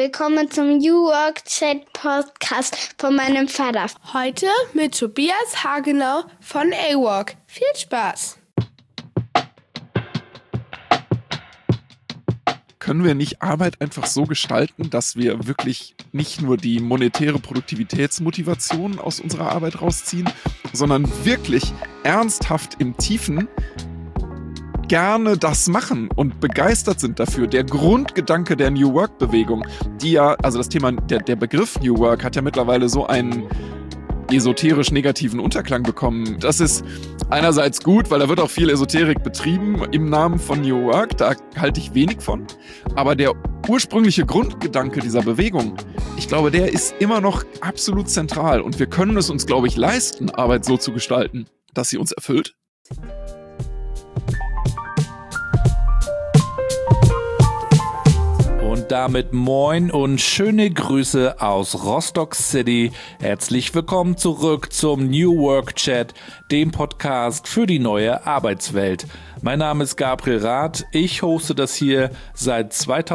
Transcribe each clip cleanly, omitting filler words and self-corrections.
Willkommen zum New Work Chat Podcast von meinem Vater. Heute mit Tobias Hagenau von A-Work. Viel Spaß! Können wir nicht Arbeit einfach so gestalten, dass wir wirklich nicht nur die monetäre Produktivitätsmotivation aus unserer Arbeit rausziehen, sondern wirklich ernsthaft im Tiefen gerne das machen und begeistert sind dafür. Der Grundgedanke der New Work-Bewegung, die ja, also das Thema, der Begriff New Work hat ja mittlerweile so einen esoterisch negativen Unterklang bekommen. Das ist einerseits gut, weil da wird auch viel Esoterik betrieben im Namen von New Work, da halte ich wenig von. Aber der ursprüngliche Grundgedanke dieser Bewegung, ich glaube, der ist immer noch absolut zentral und wir können es uns, glaube ich, leisten, Arbeit so zu gestalten, dass sie uns erfüllt. Und damit moin und schöne Grüße aus Rostock City. Herzlich willkommen zurück zum New Work Chat, dem Podcast für die neue Arbeitswelt. Mein Name ist Gabriel Rath, ich hoste das hier seit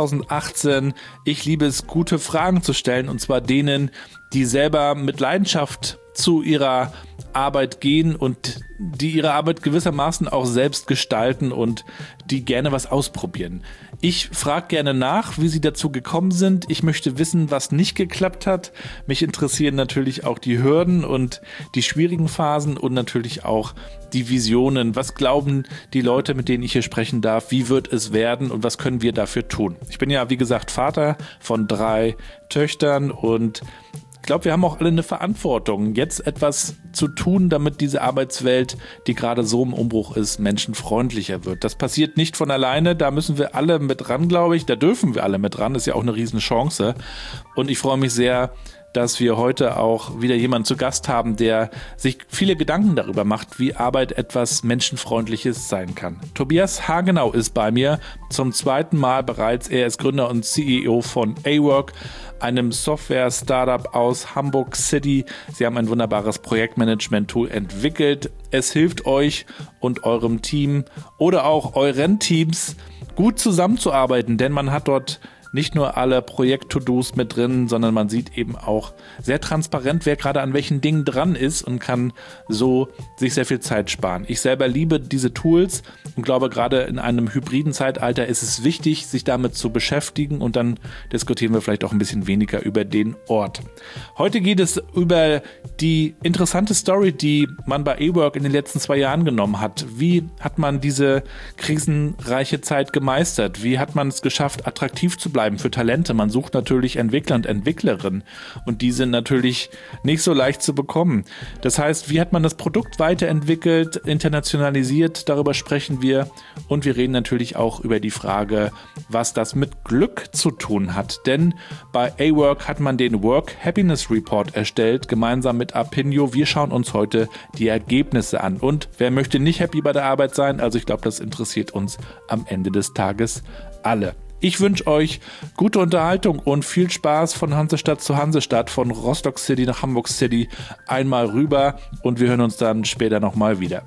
2018. Ich liebe es, gute Fragen zu stellen, und zwar denen, die selber mit Leidenschaft zu ihrer Arbeit gehen und die ihre Arbeit gewissermaßen auch selbst gestalten und die gerne was ausprobieren. Ich frage gerne nach, wie sie dazu gekommen sind. Ich möchte wissen, was nicht geklappt hat. Mich interessieren natürlich auch die Hürden und die schwierigen Phasen und natürlich auch die Visionen. Was glauben die Leute, mit denen ich hier sprechen darf? Wie wird es werden und was können wir dafür tun? Ich bin ja, wie gesagt, Vater von 3 Töchtern und ich glaube, wir haben auch alle eine Verantwortung, jetzt etwas zu tun, damit diese Arbeitswelt, die gerade so im Umbruch ist, menschenfreundlicher wird. Das passiert nicht von alleine, da müssen wir alle mit ran, glaube ich. Da dürfen wir alle mit ran, ist ja auch eine Riesenchance. Und ich freue mich sehr, dass wir heute auch wieder jemanden zu Gast haben, der sich viele Gedanken darüber macht, wie Arbeit etwas Menschenfreundliches sein kann. Tobias Hagenau ist bei mir zum 2. Mal bereits. Er ist Gründer und CEO von A-Work, einem Software-Startup aus Hamburg City. Sie haben ein wunderbares Projektmanagement-Tool entwickelt. Es hilft euch und eurem Team oder auch euren Teams gut zusammenzuarbeiten, denn man hat dort nicht nur alle Projekt-To-Dos mit drin, sondern man sieht eben auch sehr transparent, wer gerade an welchen Dingen dran ist und kann so sich sehr viel Zeit sparen. Ich selber liebe diese Tools und glaube, gerade in einem hybriden Zeitalter ist es wichtig, sich damit zu beschäftigen, und dann diskutieren wir vielleicht auch ein bisschen weniger über den Ort. Heute geht es über die interessante Story, die man bei A-Work in den letzten 2 Jahren genommen hat. Wie hat man diese krisenreiche Zeit gemeistert? Wie hat man es geschafft, attraktiv zu bleiben für Talente? Man sucht natürlich Entwickler und Entwicklerinnen und die sind natürlich nicht so leicht zu bekommen. Das heißt, wie hat man das Produkt weiterentwickelt, internationalisiert? Darüber sprechen wir, und wir reden natürlich auch über die Frage, was das mit Glück zu tun hat. Denn bei A-Work hat man den Work Happiness Report erstellt, gemeinsam mit Apinio. Wir schauen uns heute die Ergebnisse an. Und wer möchte nicht happy bei der Arbeit sein? Also ich glaube, das interessiert uns am Ende des Tages alle. Ich wünsche euch gute Unterhaltung und viel Spaß von Hansestadt zu Hansestadt, von Rostock City nach Hamburg City, einmal rüber, und wir hören uns dann später nochmal wieder.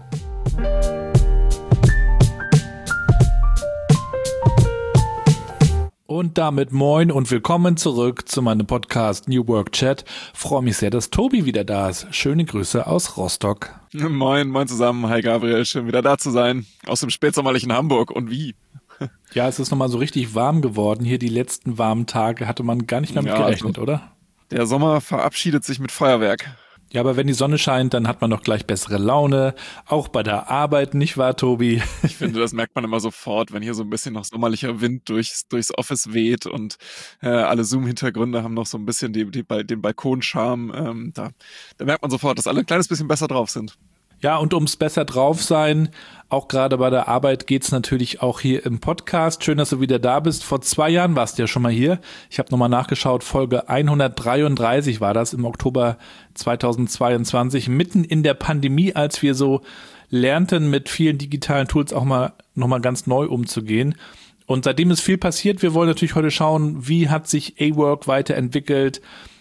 Und damit moin und willkommen zurück zu meinem Podcast New Work Chat. Freue mich sehr, dass Tobi wieder da ist. Schöne Grüße aus Rostock. Moin zusammen. Hi Gabriel, schön wieder da zu sein. Aus dem spätsommerlichen Hamburg. Und wie? Ja, es ist nochmal so richtig warm geworden. Hier die letzten warmen Tage hatte man gar nicht mehr mit gerechnet, also, oder? Der Sommer verabschiedet sich mit Feuerwerk. Ja, aber wenn die Sonne scheint, dann hat man doch gleich bessere Laune. Auch bei der Arbeit, nicht wahr, Tobi? Ich finde, das merkt man immer sofort, wenn hier so ein bisschen noch sommerlicher Wind durchs Office weht und alle Zoom-Hintergründe haben noch so ein bisschen den Balkonscharme. Da merkt man sofort, dass alle ein kleines bisschen besser drauf sind. Ja, und ums besser drauf sein, auch gerade bei der Arbeit, geht's natürlich auch hier im Podcast. Schön, dass du wieder da bist. Vor 2 Jahren warst du ja schon mal hier. Ich habe nochmal nachgeschaut, Folge 133 war das im Oktober 2022, mitten in der Pandemie, als wir so lernten, mit vielen digitalen Tools auch mal nochmal ganz neu umzugehen. Und seitdem ist viel passiert. Wir wollen natürlich heute schauen, wie hat sich A-Work weiterentwickelt,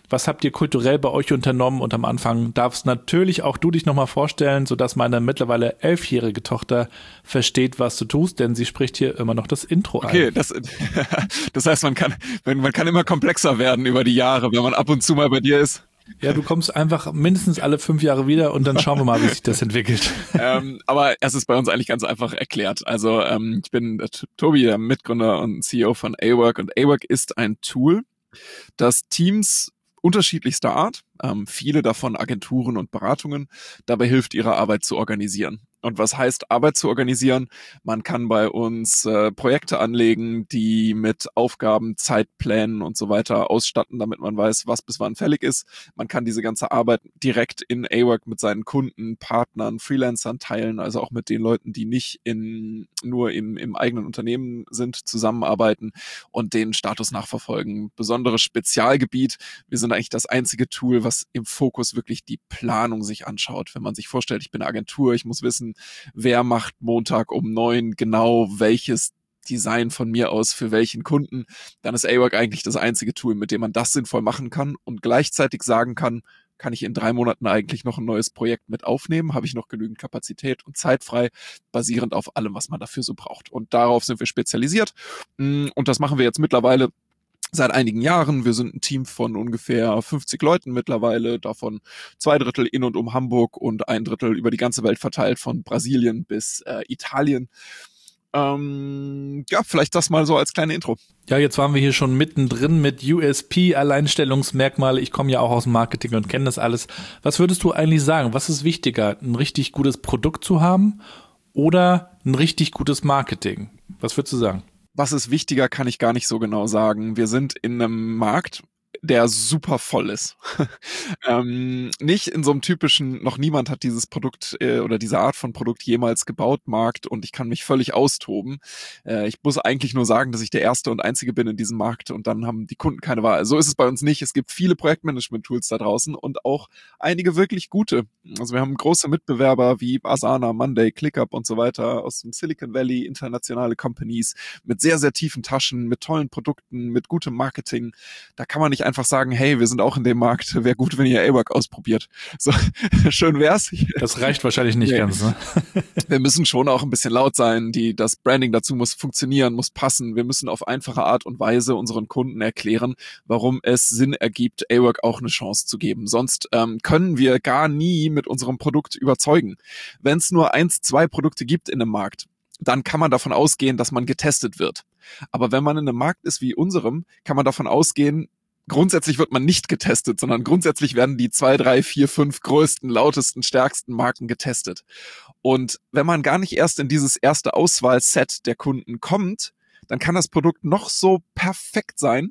Was habt ihr kulturell bei euch unternommen? Und am Anfang darfst natürlich auch du dich nochmal vorstellen, sodass meine mittlerweile 11-jährige Tochter versteht, was du tust, denn sie spricht hier immer noch das Intro ein. Okay, das heißt, man kann immer komplexer werden über die Jahre, wenn man ab und zu mal bei dir ist. Ja, du kommst einfach mindestens alle 5 Jahre wieder und dann schauen wir mal, wie sich das entwickelt. Aber es ist bei uns eigentlich ganz einfach erklärt. Also ich bin Tobi, der Mitgründer und CEO von A-Work, und A-Work ist ein Tool, das Teams unterschiedlichster Art, viele davon Agenturen und Beratungen, dabei hilft, ihre Arbeit zu organisieren. Und was heißt Arbeit zu organisieren? Man kann bei uns Projekte anlegen, die mit Aufgaben, Zeitplänen und so weiter ausstatten, damit man weiß, was bis wann fällig ist. Man kann diese ganze Arbeit direkt in A-Work mit seinen Kunden, Partnern, Freelancern teilen, also auch mit den Leuten, die nicht nur im eigenen Unternehmen sind, zusammenarbeiten und den Status nachverfolgen. Besonderes Spezialgebiet. Wir sind eigentlich das einzige Tool, was im Fokus wirklich die Planung sich anschaut. Wenn man sich vorstellt, ich bin eine Agentur, ich muss wissen, wer macht Montag um 9 genau welches Design von mir aus für welchen Kunden, dann ist A-Work eigentlich das einzige Tool, mit dem man das sinnvoll machen kann und gleichzeitig sagen kann ich in 3 Monaten eigentlich noch ein neues Projekt mit aufnehmen? Habe ich noch genügend Kapazität und Zeit frei, basierend auf allem, was man dafür so braucht? Und darauf sind wir spezialisiert. Und das machen wir jetzt mittlerweile seit einigen Jahren. Wir sind ein Team von ungefähr 50 Leuten mittlerweile, davon 2 Drittel in und um Hamburg und 1 Drittel über die ganze Welt verteilt, von Brasilien bis Italien. Vielleicht das mal so als kleine Intro. Ja, jetzt waren wir hier schon mittendrin mit USP, Alleinstellungsmerkmale. Ich komme ja auch aus dem Marketing und kenne das alles. Was würdest du eigentlich sagen? Was ist wichtiger, ein richtig gutes Produkt zu haben oder ein richtig gutes Marketing? Was würdest du sagen? Was ist wichtiger, kann ich gar nicht so genau sagen. Wir sind in einem Markt, der super voll ist. Nicht in so einem typischen, noch niemand hat dieses Produkt oder diese Art von Produkt jemals gebaut, Markt, und ich kann mich völlig austoben. Ich muss eigentlich nur sagen, dass ich der Erste und Einzige bin in diesem Markt und dann haben die Kunden keine Wahl. So ist es bei uns nicht. Es gibt viele Projektmanagement-Tools da draußen und auch einige wirklich gute. Also wir haben große Mitbewerber wie Asana, Monday, ClickUp und so weiter aus dem Silicon Valley, internationale Companies mit sehr, sehr tiefen Taschen, mit tollen Produkten, mit gutem Marketing. Da kann man nicht einfach sagen, hey, wir sind auch in dem Markt, wäre gut, wenn ihr A-Work ausprobiert. So, schön wär's. Das reicht wahrscheinlich nicht ganz, ne? Wir müssen schon auch ein bisschen laut sein, das Branding dazu muss funktionieren, muss passen. Wir müssen auf einfache Art und Weise unseren Kunden erklären, warum es Sinn ergibt, A-Work auch eine Chance zu geben. Sonst können wir gar nie mit unserem Produkt überzeugen. Wenn es nur 1, 2 Produkte gibt in einem Markt, dann kann man davon ausgehen, dass man getestet wird. Aber wenn man in einem Markt ist wie unserem, kann man davon ausgehen, grundsätzlich wird man nicht getestet, sondern grundsätzlich werden die 2, 3, 4, 5 größten, lautesten, stärksten Marken getestet. Und wenn man gar nicht erst in dieses erste Auswahlset der Kunden kommt, dann kann das Produkt noch so perfekt sein.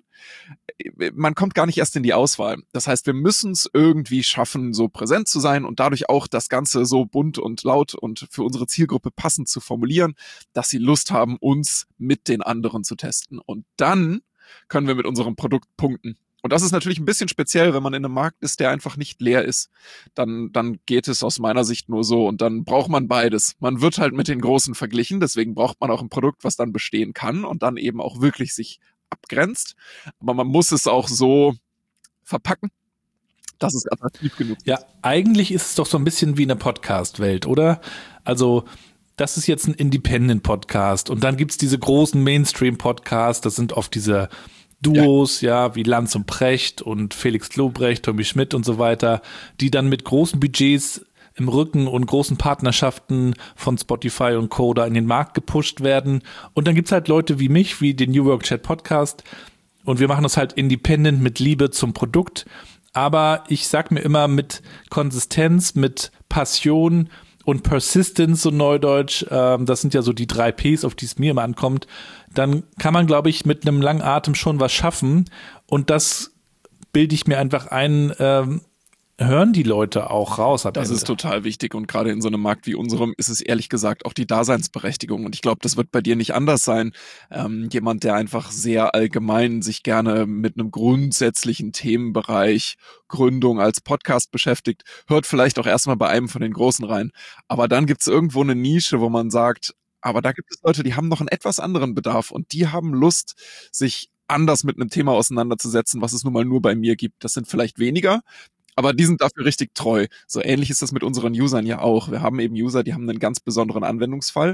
Man kommt gar nicht erst in die Auswahl. Das heißt, wir müssen es irgendwie schaffen, so präsent zu sein und dadurch auch das Ganze so bunt und laut und für unsere Zielgruppe passend zu formulieren, dass sie Lust haben, uns mit den anderen zu testen. Und dann können wir mit unserem Produkt punkten. Und das ist natürlich ein bisschen speziell, wenn man in einem Markt ist, der einfach nicht leer ist. Dann geht es aus meiner Sicht nur so und dann braucht man beides. Man wird halt mit den Großen verglichen, deswegen braucht man auch ein Produkt, was dann bestehen kann und dann eben auch wirklich sich abgrenzt. Aber man muss es auch so verpacken, dass es attraktiv genug ist. Ja, eigentlich ist es doch so ein bisschen wie eine Podcast-Welt, oder? Also das ist jetzt ein Independent-Podcast und dann gibt's diese großen Mainstream-Podcasts, das sind oft diese Duos, ja, wie Lanz und Precht und Felix Lobrecht, Tommy Schmidt und so weiter, die dann mit großen Budgets im Rücken und großen Partnerschaften von Spotify und Co. da in den Markt gepusht werden. Und dann gibt's halt Leute wie mich, wie den New Work Chat Podcast und wir machen das halt independent mit Liebe zum Produkt. Aber ich sag mir immer mit Konsistenz, mit Passion und Persistence, so neudeutsch, das sind ja so die 3 Ps, auf die es mir immer ankommt, dann kann man, glaube ich, mit einem langen Atem schon was schaffen und das bilde ich mir einfach ein, hören die Leute auch raus. Das ist total wichtig und gerade in so einem Markt wie unserem ist es ehrlich gesagt auch die Daseinsberechtigung und ich glaube, das wird bei dir nicht anders sein. Jemand, der einfach sehr allgemein sich gerne mit einem grundsätzlichen Themenbereich Gründung als Podcast beschäftigt, hört vielleicht auch erstmal bei einem von den Großen rein. Aber dann gibt es irgendwo eine Nische, wo man sagt, aber da gibt es Leute, die haben noch einen etwas anderen Bedarf und die haben Lust, sich anders mit einem Thema auseinanderzusetzen, was es nun mal nur bei mir gibt. Das sind vielleicht weniger, aber die sind dafür richtig treu. So ähnlich ist das mit unseren Usern ja auch. Wir haben eben User, die haben einen ganz besonderen Anwendungsfall.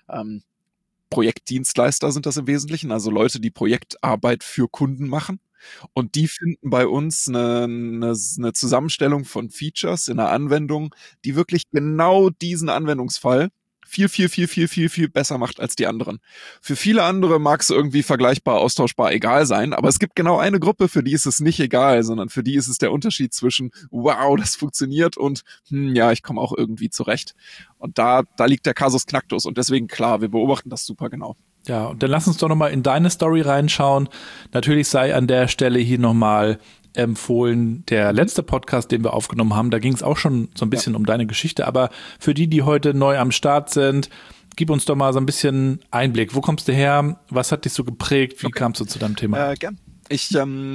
Projektdienstleister sind das im Wesentlichen, also Leute, die Projektarbeit für Kunden machen. Und die finden bei uns eine Zusammenstellung von Features in einer Anwendung, die wirklich genau diesen Anwendungsfall viel besser macht als die anderen. Für viele andere mag es irgendwie vergleichbar, austauschbar, egal sein, aber es gibt genau eine Gruppe, für die ist es nicht egal, sondern für die ist es der Unterschied zwischen wow, das funktioniert und ja, ich komme auch irgendwie zurecht. Und da liegt der Kasus Knacktus und deswegen klar, wir beobachten das super genau. Ja, und dann lass uns doch nochmal in deine Story reinschauen. Natürlich sei an der Stelle hier nochmal empfohlen, der letzte Podcast, den wir aufgenommen haben, da ging es auch schon so ein bisschen um deine Geschichte, aber für die heute neu am Start sind, gib uns doch mal so ein bisschen Einblick. Wo kommst du her? Was hat dich so geprägt? Wie kamst du zu deinem Thema? Gern. Ich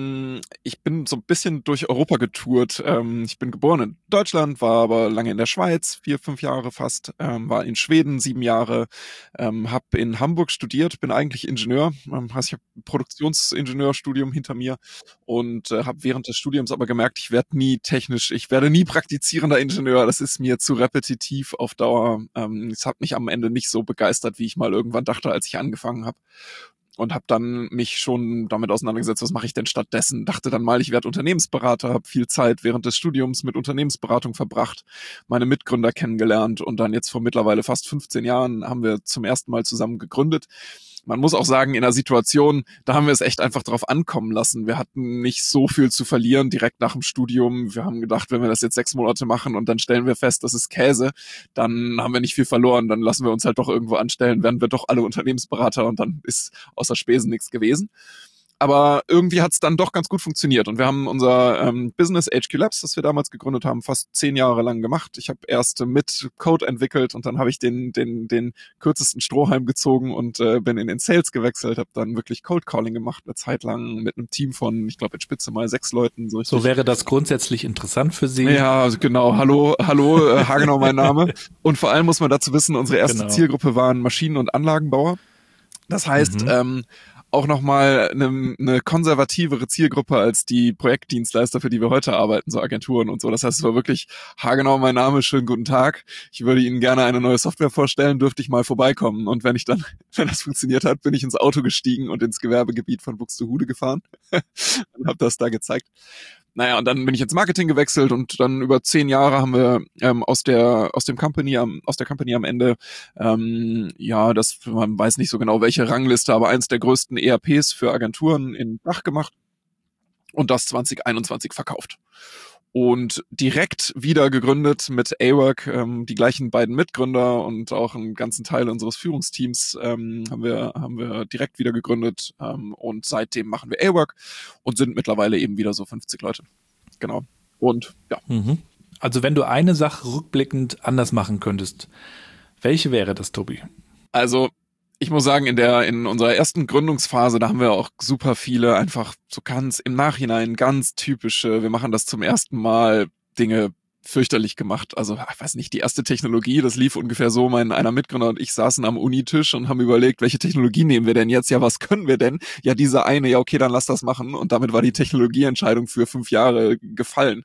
bin so ein bisschen durch Europa getourt. Ich bin geboren in Deutschland, war aber lange in der Schweiz, 4-5 Jahre fast, war in Schweden 7 Jahre, habe in Hamburg studiert, bin eigentlich Ingenieur, ich habe ein Produktionsingenieurstudium hinter mir und habe während des Studiums aber gemerkt, ich werde nie praktizierender Ingenieur, das ist mir zu repetitiv auf Dauer. Es hat mich am Ende nicht so begeistert, wie ich mal irgendwann dachte, als ich angefangen habe. Und habe dann mich schon damit auseinandergesetzt, was mache ich denn stattdessen? Dachte dann mal, ich werde Unternehmensberater, habe viel Zeit während des Studiums mit Unternehmensberatung verbracht, meine Mitgründer kennengelernt und dann jetzt vor mittlerweile fast 15 Jahren haben wir zum ersten Mal zusammen gegründet. Man muss auch sagen, in einer Situation, da haben wir es echt einfach drauf ankommen lassen. Wir hatten nicht so viel zu verlieren direkt nach dem Studium. Wir haben gedacht, wenn wir das jetzt 6 Monate machen und dann stellen wir fest, das ist Käse, dann haben wir nicht viel verloren. Dann lassen wir uns halt doch irgendwo anstellen, werden wir doch alle Unternehmensberater und dann ist außer Spesen nichts gewesen. Aber irgendwie hat es dann doch ganz gut funktioniert und wir haben unser Business HQ Labs, das wir damals gegründet haben, fast 10 Jahre lang gemacht. Ich habe erst mit Code entwickelt und dann habe ich den kürzesten Strohhalm gezogen und bin in den Sales gewechselt, habe dann wirklich Cold Calling gemacht, eine Zeit lang mit einem Team von, ich glaube in Spitze mal 6 Leuten. So wäre das grundsätzlich interessant für Sie? Ja, also genau. Hallo, Hagenau mein Name. Und vor allem muss man dazu wissen, unsere erste Zielgruppe waren Maschinen- und Anlagenbauer. Das heißt, auch nochmal eine konservativere Zielgruppe als die Projektdienstleister, für die wir heute arbeiten, so Agenturen und so. Das heißt, es war wirklich haargenau mein Name, schönen guten Tag. Ich würde Ihnen gerne eine neue Software vorstellen, dürfte ich mal vorbeikommen. Und wenn das funktioniert hat, bin ich ins Auto gestiegen und ins Gewerbegebiet von Buxtehude gefahren und habe das da gezeigt. Naja, und dann bin ich ins Marketing gewechselt und dann über 10 Jahre haben wir aus der Company am Ende, man weiß nicht so genau welche Rangliste, aber eins der größten ERPs für Agenturen in Dach gemacht und das 2021 verkauft. Und direkt wieder gegründet mit A-Work, die gleichen beiden Mitgründer und auch einen ganzen Teil unseres Führungsteams haben wir direkt wieder gegründet und seitdem machen wir A-Work und sind mittlerweile eben wieder so 50 Leute. Genau. Und ja. Also wenn du eine Sache rückblickend anders machen könntest, welche wäre das, Tobi? Also ich muss sagen, in unserer ersten Gründungsphase, da haben wir auch super viele einfach so ganz im Nachhinein ganz typische, wir machen das zum ersten Mal, Dinge fürchterlich gemacht. Also ich weiß nicht, die erste Technologie, das lief ungefähr so, einer Mitgründer und ich saßen am Unitisch und haben überlegt, welche Technologie nehmen wir denn jetzt? Ja, was können wir denn? Ja, diese eine, ja okay, dann lass das machen. Und damit war die Technologieentscheidung für 5 Jahre gefallen.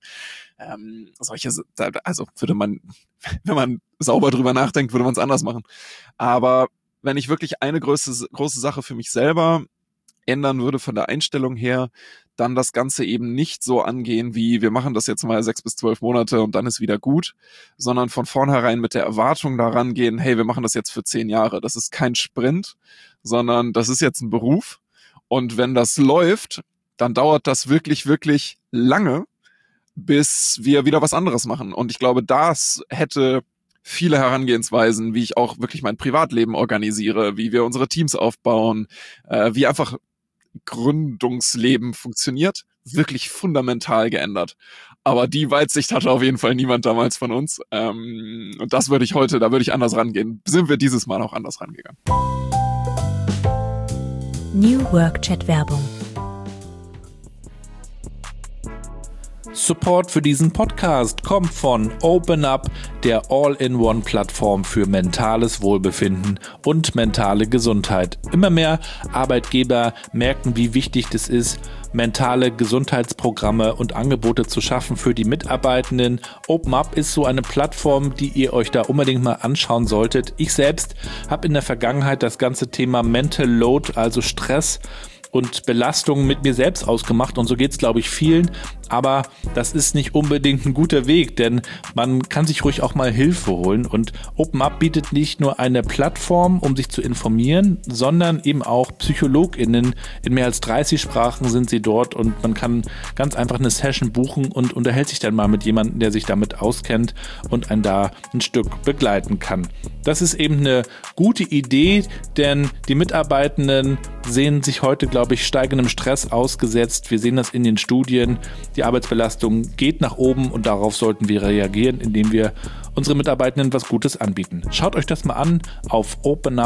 Also würde man, wenn man sauber drüber nachdenkt, würde man es anders machen. Aber wenn ich wirklich eine große Sache für mich selber ändern würde von der Einstellung her, dann das Ganze eben nicht so angehen wie, wir machen das jetzt mal 6 bis 12 Monate und dann ist wieder gut, sondern von vornherein mit der Erwartung daran gehen, hey, wir machen das jetzt für 10 Jahre. Das ist kein Sprint, sondern das ist jetzt ein Beruf. Und wenn das läuft, dann dauert das wirklich, wirklich lange, bis wir wieder was anderes machen. Und ich glaube, das hätte viele Herangehensweisen, wie ich auch wirklich mein Privatleben organisiere, wie wir unsere Teams aufbauen, wie einfach Gründungsleben funktioniert, wirklich fundamental geändert. Aber die Weitsicht hatte auf jeden Fall niemand damals von uns. Und da würde ich anders rangehen. Sind wir dieses Mal auch anders rangegangen. New Work Chat Werbung. Support für diesen Podcast kommt von OpenUp, der All-in-One-Plattform für mentales Wohlbefinden und mentale Gesundheit. Immer mehr Arbeitgeber merken, wie wichtig es ist, mentale Gesundheitsprogramme und Angebote zu schaffen für die Mitarbeitenden. OpenUp ist so eine Plattform, die ihr euch da unbedingt mal anschauen solltet. Ich selbst habe in der Vergangenheit das ganze Thema Mental Load, also Stress und Belastung mit mir selbst ausgemacht und so geht es, glaube ich, vielen. Aber das ist nicht unbedingt ein guter Weg, denn man kann sich ruhig auch mal Hilfe holen. Und OpenUp bietet nicht nur eine Plattform, um sich zu informieren, sondern eben auch PsychologInnen. In mehr als 30 Sprachen sind sie dort und man kann ganz einfach eine Session buchen und unterhält sich dann mal mit jemandem, der sich damit auskennt und einen da ein Stück begleiten kann. Das ist eben eine gute Idee, denn die Mitarbeitenden sehen sich heute, glaube ich, steigendem Stress ausgesetzt. Wir sehen das in den Studien. Die Arbeitsbelastung geht nach oben und darauf sollten wir reagieren, indem wir unsere Mitarbeitenden was Gutes anbieten. Schaut euch das mal an auf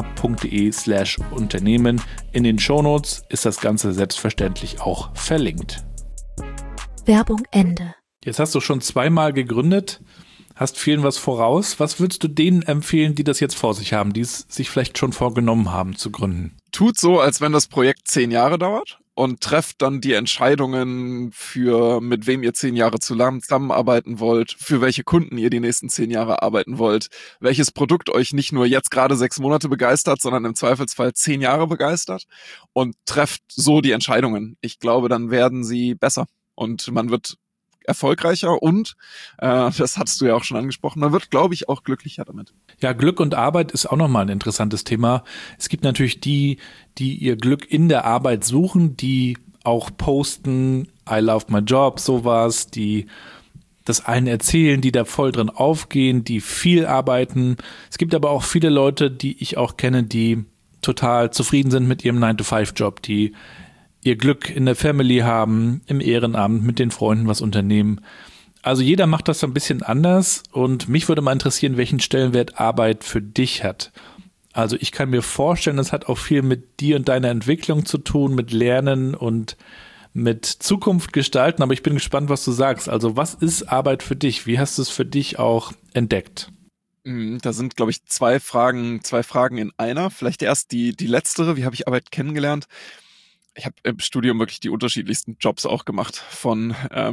openup.de/Unternehmen. In den Shownotes ist das Ganze selbstverständlich auch verlinkt. Werbung Ende. Jetzt hast du schon 2-mal gegründet, hast vielen was voraus. Was würdest du denen empfehlen, die das jetzt vor sich haben, die es sich vielleicht schon vorgenommen haben zu gründen? Tut so, als wenn das Projekt 10 Jahre dauert. Und trefft dann die Entscheidungen für, mit wem ihr 10 Jahre zusammenarbeiten wollt, für welche Kunden ihr die nächsten 10 Jahre arbeiten wollt, welches Produkt euch nicht nur jetzt gerade 6 Monate begeistert, sondern im Zweifelsfall 10 Jahre begeistert und trefft so die Entscheidungen. Ich glaube, dann werden sie besser und man wird erfolgreicher und, das hattest du ja auch schon angesprochen, man wird, glaube ich, auch glücklicher damit. Ja, Glück und Arbeit ist auch nochmal ein interessantes Thema. Es gibt natürlich die ihr Glück in der Arbeit suchen, die auch posten, I love my job, sowas, die das allen erzählen, die da voll drin aufgehen, die viel arbeiten. Es gibt aber auch viele Leute, die ich auch kenne, die total zufrieden sind mit ihrem 9-to-5-Job, die ihr Glück in der Family haben, im Ehrenamt, mit den Freunden was unternehmen. Also jeder macht das so ein bisschen anders und mich würde mal interessieren, welchen Stellenwert Arbeit für dich hat. Also ich kann mir vorstellen, das hat auch viel mit dir und deiner Entwicklung zu tun, mit Lernen und mit Zukunft gestalten, aber ich bin gespannt, was du sagst. Also was ist Arbeit für dich? Wie hast du es für dich auch entdeckt? Da sind, glaube ich, zwei Fragen in einer. Vielleicht erst die letztere, wie habe ich Arbeit kennengelernt? Ich habe im Studium wirklich die unterschiedlichsten Jobs auch gemacht, von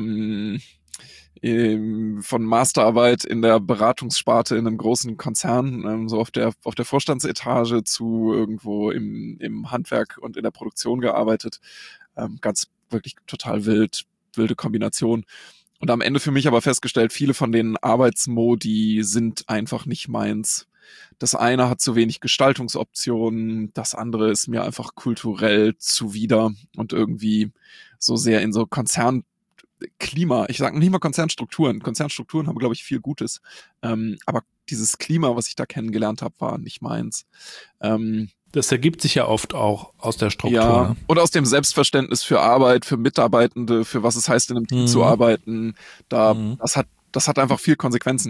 Masterarbeit in der Beratungssparte in einem großen Konzern, so auf der Vorstandsetage zu irgendwo im Handwerk und in der Produktion gearbeitet. Ganz wirklich total wilde Kombination. Und am Ende für mich aber festgestellt, viele von den Arbeitsmodi sind einfach nicht meins. Das eine hat zu wenig Gestaltungsoptionen, das andere ist mir einfach kulturell zuwider und irgendwie so sehr in so Konzernklima. Ich sage nicht mal Konzernstrukturen. Konzernstrukturen haben, glaube ich, viel Gutes. Aber dieses Klima, was ich da kennengelernt habe, war nicht meins. Das ergibt sich ja oft auch aus der Struktur. Ja, ne? und aus dem Selbstverständnis für Arbeit, für Mitarbeitende, für was es heißt, in einem Team zu arbeiten. Das hat einfach viel Konsequenzen.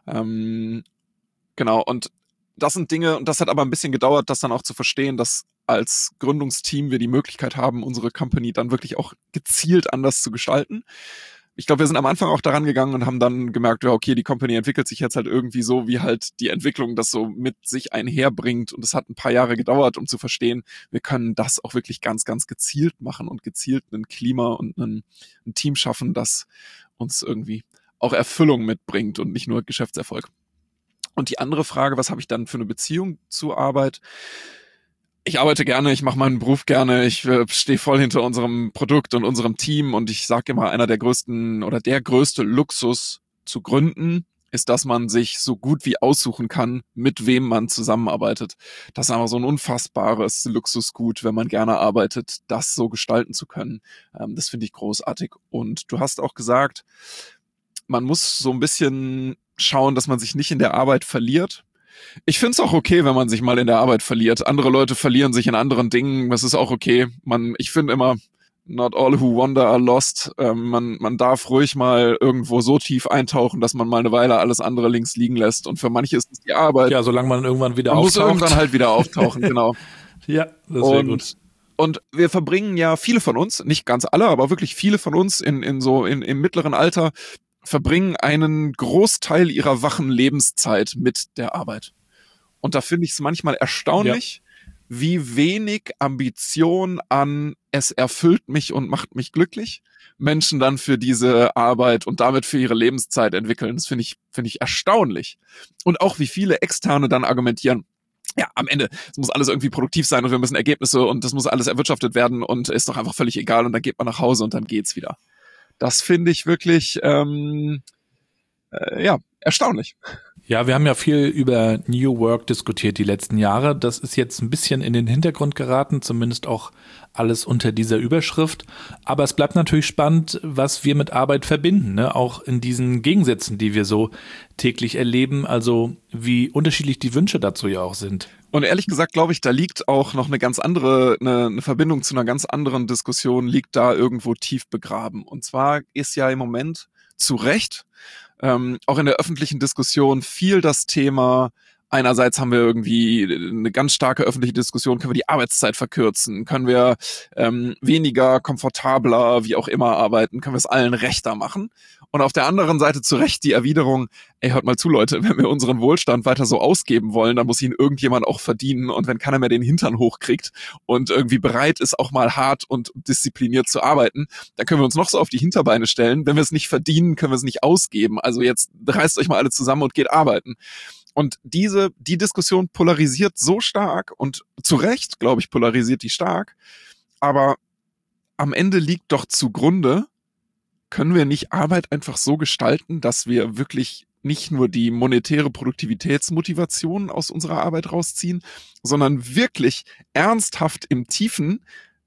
Genau, und das sind Dinge, und das hat aber ein bisschen gedauert, das dann auch zu verstehen, dass als Gründungsteam wir die Möglichkeit haben, unsere Company dann wirklich auch gezielt anders zu gestalten. Ich glaube, wir sind am Anfang auch daran gegangen und haben dann gemerkt, ja, okay, die Company entwickelt sich jetzt halt irgendwie so, wie halt die Entwicklung das so mit sich einherbringt. Und es hat ein paar Jahre gedauert, um zu verstehen, wir können das auch wirklich ganz, ganz gezielt machen und gezielt ein Klima und ein Team schaffen, das uns irgendwie auch Erfüllung mitbringt und nicht nur Geschäftserfolg. Und die andere Frage, was habe ich dann für eine Beziehung zur Arbeit? Ich arbeite gerne, ich mache meinen Beruf gerne, ich stehe voll hinter unserem Produkt und unserem Team und ich sage immer, einer der größten oder der größte Luxus zu gründen ist, dass man sich so gut wie aussuchen kann, mit wem man zusammenarbeitet. Das ist einfach so ein unfassbares Luxusgut, wenn man gerne arbeitet, das so gestalten zu können. Das finde ich großartig. Und du hast auch gesagt, man muss so ein bisschen schauen, dass man sich nicht in der Arbeit verliert. Ich finde es auch okay, wenn man sich mal in der Arbeit verliert. Andere Leute verlieren sich in anderen Dingen. Das ist auch okay. Ich finde immer, not all who wander are lost. Man darf ruhig mal irgendwo so tief eintauchen, dass man mal eine Weile alles andere links liegen lässt. Und für manche ist es die Arbeit. Ja, solange man irgendwann wieder man auftaucht. muss irgendwann halt wieder auftauchen, genau. Ja, das wäre gut. Und wir verbringen ja, viele von uns, nicht ganz alle, aber wirklich viele von uns im mittleren Alter, verbringen einen Großteil ihrer wachen Lebenszeit mit der Arbeit. Und da finde ich es manchmal erstaunlich, wie wenig Ambition an es erfüllt mich und macht mich glücklich Menschen dann für diese Arbeit und damit für ihre Lebenszeit entwickeln. Das finde ich erstaunlich. Und auch wie viele Externe dann argumentieren, ja, am Ende, es muss alles irgendwie produktiv sein und wir müssen Ergebnisse und das muss alles erwirtschaftet werden und ist doch einfach völlig egal und dann geht man nach Hause und dann geht's wieder. Das finde ich wirklich, erstaunlich. Ja, wir haben ja viel über New Work diskutiert die letzten Jahre. Das ist jetzt ein bisschen in den Hintergrund geraten, zumindest auch alles unter dieser Überschrift. Aber es bleibt natürlich spannend, was wir mit Arbeit verbinden, ne? Auch in diesen Gegensätzen, die wir so täglich erleben, also wie unterschiedlich die Wünsche dazu ja auch sind. Und ehrlich gesagt, glaube ich, da liegt auch noch eine Verbindung zu einer ganz anderen Diskussion, liegt da irgendwo tief begraben. Und zwar ist ja im Moment zu Recht auch in der öffentlichen Diskussion viel das Thema, einerseits haben wir irgendwie eine ganz starke öffentliche Diskussion, können wir die Arbeitszeit verkürzen, können wir weniger, komfortabler, wie auch immer arbeiten, können wir es allen rechter machen. Und auf der anderen Seite zu Recht die Erwiderung, ey, hört mal zu, Leute, wenn wir unseren Wohlstand weiter so ausgeben wollen, dann muss ihn irgendjemand auch verdienen. Und wenn keiner mehr den Hintern hochkriegt und irgendwie bereit ist, auch mal hart und diszipliniert zu arbeiten, dann können wir uns noch so auf die Hinterbeine stellen. Wenn wir es nicht verdienen, können wir es nicht ausgeben. Also jetzt reißt euch mal alle zusammen und geht arbeiten. Und die Diskussion polarisiert so stark und zu Recht, glaube ich, polarisiert die stark. Aber am Ende liegt doch zugrunde, können wir nicht Arbeit einfach so gestalten, dass wir wirklich nicht nur die monetäre Produktivitätsmotivation aus unserer Arbeit rausziehen, sondern wirklich ernsthaft im Tiefen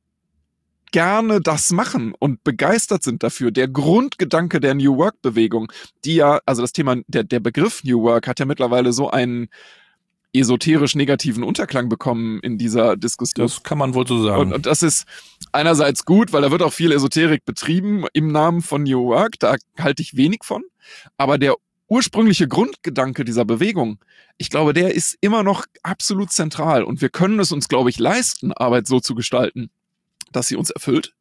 gerne das machen und begeistert sind dafür. Der Grundgedanke der New Work-Bewegung, die ja, also das Thema, der Begriff New Work hat ja mittlerweile so einen esoterisch negativen Unterklang bekommen in dieser Diskussion. Das kann man wohl so sagen. Und das ist einerseits gut, weil da wird auch viel Esoterik betrieben im Namen von New Work, da halte ich wenig von, aber der ursprüngliche Grundgedanke dieser Bewegung, ich glaube, der ist immer noch absolut zentral und wir können es uns, glaube ich, leisten, Arbeit so zu gestalten, dass sie uns erfüllt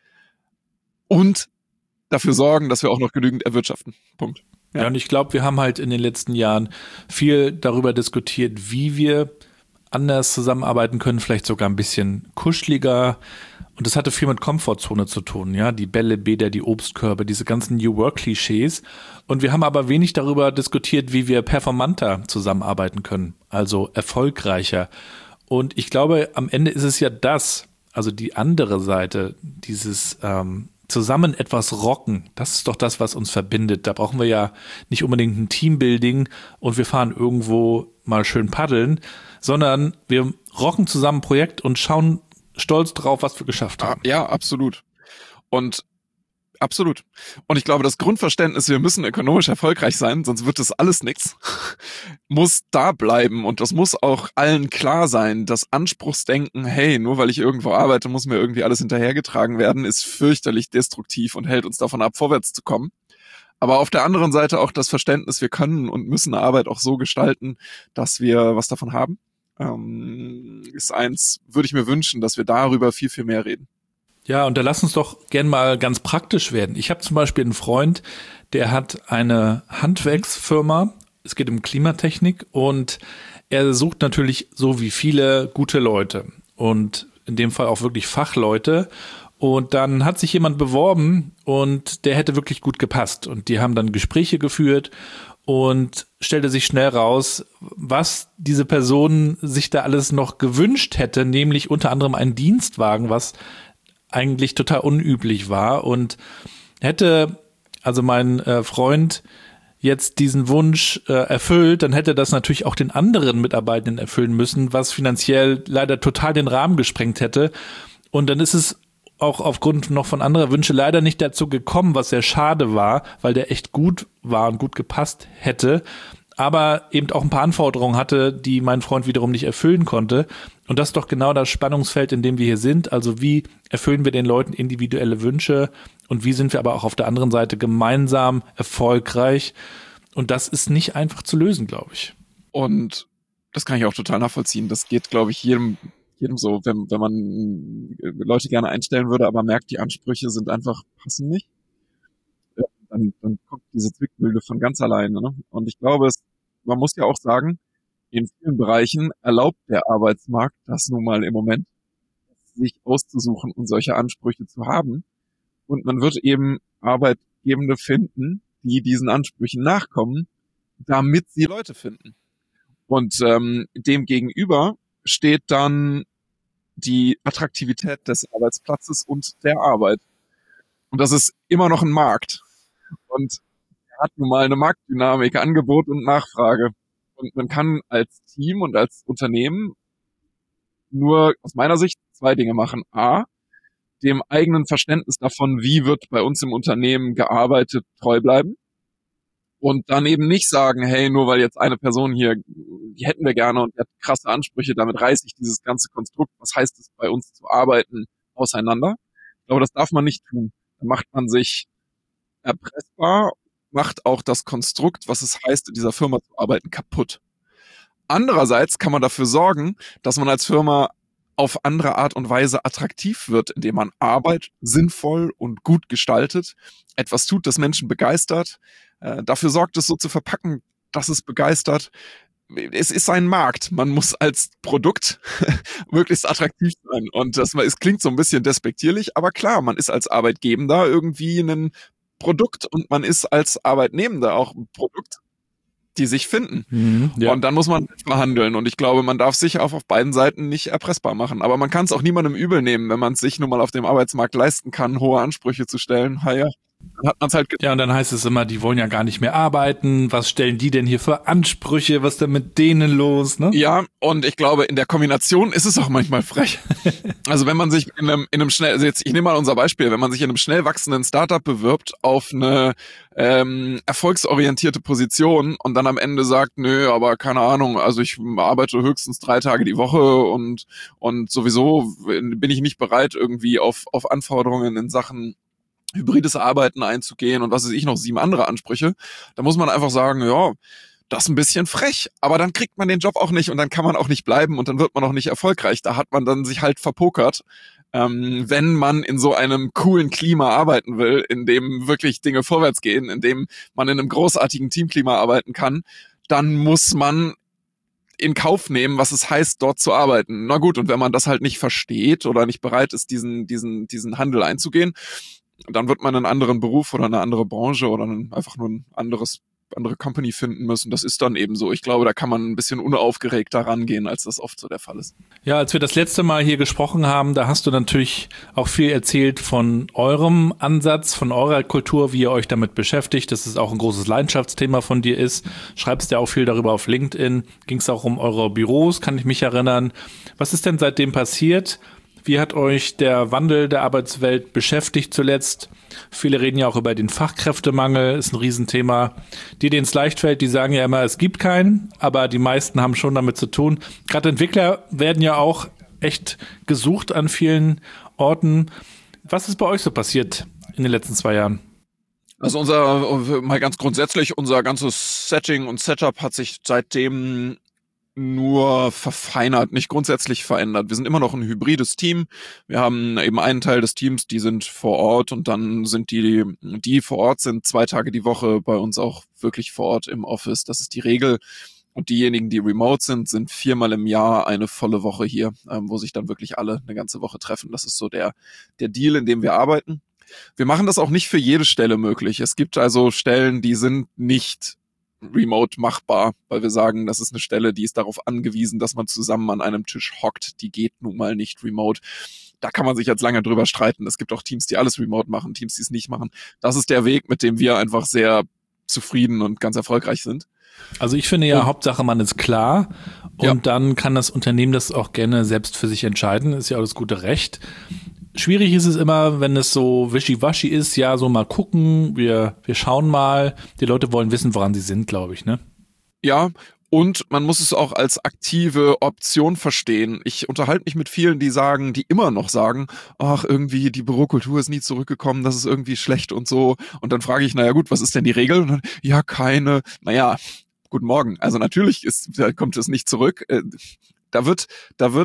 und dafür sorgen, dass wir auch noch genügend erwirtschaften. Punkt. Ja, und ich glaube, wir haben halt in den letzten Jahren viel darüber diskutiert, wie wir anders zusammenarbeiten können, vielleicht sogar ein bisschen kuscheliger. Und das hatte viel mit Komfortzone zu tun, ja, die Bälle, Bäder, die Obstkörbe, diese ganzen New Work-Klischees. Und wir haben aber wenig darüber diskutiert, wie wir performanter zusammenarbeiten können, also erfolgreicher. Und ich glaube, am Ende ist es ja das, also die andere Seite, dieses zusammen etwas rocken, das ist doch das, was uns verbindet. Da brauchen wir ja nicht unbedingt ein Teambuilding und wir fahren irgendwo mal schön paddeln, sondern wir rocken zusammen ein Projekt und schauen stolz drauf, was wir geschafft haben. Ja, absolut. Und ich glaube, das Grundverständnis, wir müssen ökonomisch erfolgreich sein, sonst wird das alles nichts, muss da bleiben. Und das muss auch allen klar sein. Das Anspruchsdenken, hey, nur weil ich irgendwo arbeite, muss mir irgendwie alles hinterhergetragen werden, ist fürchterlich destruktiv und hält uns davon ab, vorwärts zu kommen. Aber auf der anderen Seite auch das Verständnis, wir können und müssen Arbeit auch so gestalten, dass wir was davon haben. Ist eins, würde ich mir wünschen, dass wir darüber viel, viel mehr reden. Ja, und da lass uns doch gern mal ganz praktisch werden. Ich habe zum Beispiel einen Freund, der hat eine Handwerksfirma, es geht um Klimatechnik und er sucht natürlich so wie viele gute Leute und in dem Fall auch wirklich Fachleute. Und dann hat sich jemand beworben und der hätte wirklich gut gepasst und die haben dann Gespräche geführt und stellte sich schnell raus, was diese Person sich da alles noch gewünscht hätte, nämlich unter anderem einen Dienstwagen, was eigentlich total unüblich war und hätte also mein Freund jetzt diesen Wunsch erfüllt, dann hätte das natürlich auch den anderen Mitarbeitenden erfüllen müssen, was finanziell leider total den Rahmen gesprengt hätte. Und dann ist es auch aufgrund noch von anderer Wünsche leider nicht dazu gekommen, was sehr schade war, weil der echt gut war und gut gepasst hätte, aber eben auch ein paar Anforderungen hatte, die mein Freund wiederum nicht erfüllen konnte. Und das ist doch genau das Spannungsfeld, in dem wir hier sind. Also wie erfüllen wir den Leuten individuelle Wünsche und wie sind wir aber auch auf der anderen Seite gemeinsam erfolgreich? Und das ist nicht einfach zu lösen, glaube ich. Und das kann ich auch total nachvollziehen. Das geht, glaube ich, jedem jedem so, wenn man Leute gerne einstellen würde, aber merkt, die Ansprüche sind einfach, passen nicht, dann kommt diese Zwickmühle von ganz alleine. Ne? Und ich glaube, man muss ja auch sagen, in vielen Bereichen erlaubt der Arbeitsmarkt das nun mal im Moment, sich auszusuchen und solche Ansprüche zu haben. Und man wird eben Arbeitgebende finden, die diesen Ansprüchen nachkommen, damit sie Leute finden. Und dem gegenüber steht dann die Attraktivität des Arbeitsplatzes und der Arbeit. Und das ist immer noch ein Markt. Und er hat nun mal eine Marktdynamik, Angebot und Nachfrage. Und man kann als Team und als Unternehmen nur aus meiner Sicht 2 Dinge machen. A, dem eigenen Verständnis davon, wie wird bei uns im Unternehmen gearbeitet, treu bleiben. Und dann eben nicht sagen, hey, nur weil jetzt eine Person hier, die hätten wir gerne und die hat krasse Ansprüche, damit reiße ich dieses ganze Konstrukt, was heißt es bei uns zu arbeiten, auseinander. Ich glaube, das darf man nicht tun. Dann macht man sich erpressbar, macht auch das Konstrukt, was es heißt, in dieser Firma zu arbeiten, kaputt. Andererseits kann man dafür sorgen, dass man als Firma auf andere Art und Weise attraktiv wird, indem man Arbeit sinnvoll und gut gestaltet, etwas tut, das Menschen begeistert, dafür sorgt, es so zu verpacken, dass es begeistert. Es ist ein Markt. Man muss als Produkt möglichst attraktiv sein. Und es klingt so ein bisschen despektierlich, aber klar, man ist als Arbeitgebender irgendwie ein Produkt und man ist als Arbeitnehmender auch ein Produkt, die sich finden. Ja. Und dann muss man verhandeln. Und ich glaube, man darf sich auch auf beiden Seiten nicht erpressbar machen. Aber man kann es auch niemandem übel nehmen, wenn man es sich nun mal auf dem Arbeitsmarkt leisten kann, hohe Ansprüche zu stellen. Ja, dann hat man's halt ja, und dann heißt es immer, die wollen ja gar nicht mehr arbeiten. Was stellen die denn hier für Ansprüche? Was ist denn mit denen los? Ne? Ja, und ich glaube, in der Kombination ist es auch manchmal frech. Also wenn man sich in einem schnell, also jetzt, ich nehme mal unser Beispiel, wenn man sich in einem schnell wachsenden Startup bewirbt auf eine erfolgsorientierte Position und dann am Ende sagt, nö, aber keine Ahnung, also ich arbeite höchstens 3 Tage die Woche und sowieso bin ich nicht bereit, irgendwie auf Anforderungen in Sachen hybrides Arbeiten einzugehen und was weiß ich noch, 7 andere Ansprüche, da muss man einfach sagen, ja, das ist ein bisschen frech, aber dann kriegt man den Job auch nicht und dann kann man auch nicht bleiben und dann wird man auch nicht erfolgreich. Da hat man dann sich halt verpokert, wenn man in so einem coolen Klima arbeiten will, in dem wirklich Dinge vorwärts gehen, in dem man in einem großartigen Teamklima arbeiten kann, dann muss man in Kauf nehmen, was es heißt, dort zu arbeiten. Na gut, und wenn man das halt nicht versteht oder nicht bereit ist, diesen Handel einzugehen, dann wird man einen anderen Beruf oder eine andere Branche oder einfach nur ein andere Company finden müssen. Das ist dann eben so. Ich glaube, da kann man ein bisschen unaufgeregter rangehen, als das oft so der Fall ist. Ja, als wir das letzte Mal hier gesprochen haben, da hast du natürlich auch viel erzählt von eurem Ansatz, von eurer Kultur, wie ihr euch damit beschäftigt, dass es auch ein großes Leidenschaftsthema von dir ist. Schreibst ja auch viel darüber auf LinkedIn. Ging es auch um eure Büros, kann ich mich erinnern. Was ist denn seitdem passiert? Wie hat euch der Wandel der Arbeitswelt beschäftigt zuletzt? Viele reden ja auch über den Fachkräftemangel, ist ein Riesenthema. Die, denen es leicht fällt, die sagen ja immer, es gibt keinen, aber die meisten haben schon damit zu tun. Gerade Entwickler werden ja auch echt gesucht an vielen Orten. Was ist bei euch so passiert in den letzten 2 Jahren? Also mal ganz grundsätzlich, unser ganzes Setting und Setup hat sich seitdem nur verfeinert, nicht grundsätzlich verändert. Wir sind immer noch ein hybrides Team. Wir haben eben einen Teil des Teams, die sind vor Ort und dann sind die vor Ort sind 2 Tage die Woche bei uns auch wirklich vor Ort im Office. Das ist die Regel. Und diejenigen, die remote sind 4-mal im Jahr eine volle Woche hier, wo sich dann wirklich alle eine ganze Woche treffen. Das ist so der Deal, in dem wir arbeiten. Wir machen das auch nicht für jede Stelle möglich. Es gibt also Stellen, die sind nicht remote machbar, weil wir sagen, das ist eine Stelle, die ist darauf angewiesen, dass man zusammen an einem Tisch hockt. Die geht nun mal nicht remote. Da kann man sich jetzt lange drüber streiten. Es gibt auch Teams, die alles remote machen, Teams, die es nicht machen. Das ist der Weg, mit dem wir einfach sehr zufrieden und ganz erfolgreich sind. Also ich finde ja, Hauptsache man ist klar und dann kann das Unternehmen das auch gerne selbst für sich entscheiden. Ist ja auch das gute Recht. Schwierig ist es immer, wenn es so wischiwaschi ist, ja, so mal gucken, wir schauen mal. Die Leute wollen wissen, woran sie sind, glaube ich, ne? Ja, und man muss es auch als aktive Option verstehen. Ich unterhalte mich mit vielen, die immer noch sagen, ach, irgendwie die Bürokultur ist nie zurückgekommen, das ist irgendwie schlecht und so. Und dann frage ich, naja gut, was ist denn die Regel? Und dann, ja, keine. Naja, guten Morgen. Also natürlich kommt es nicht zurück. Da wird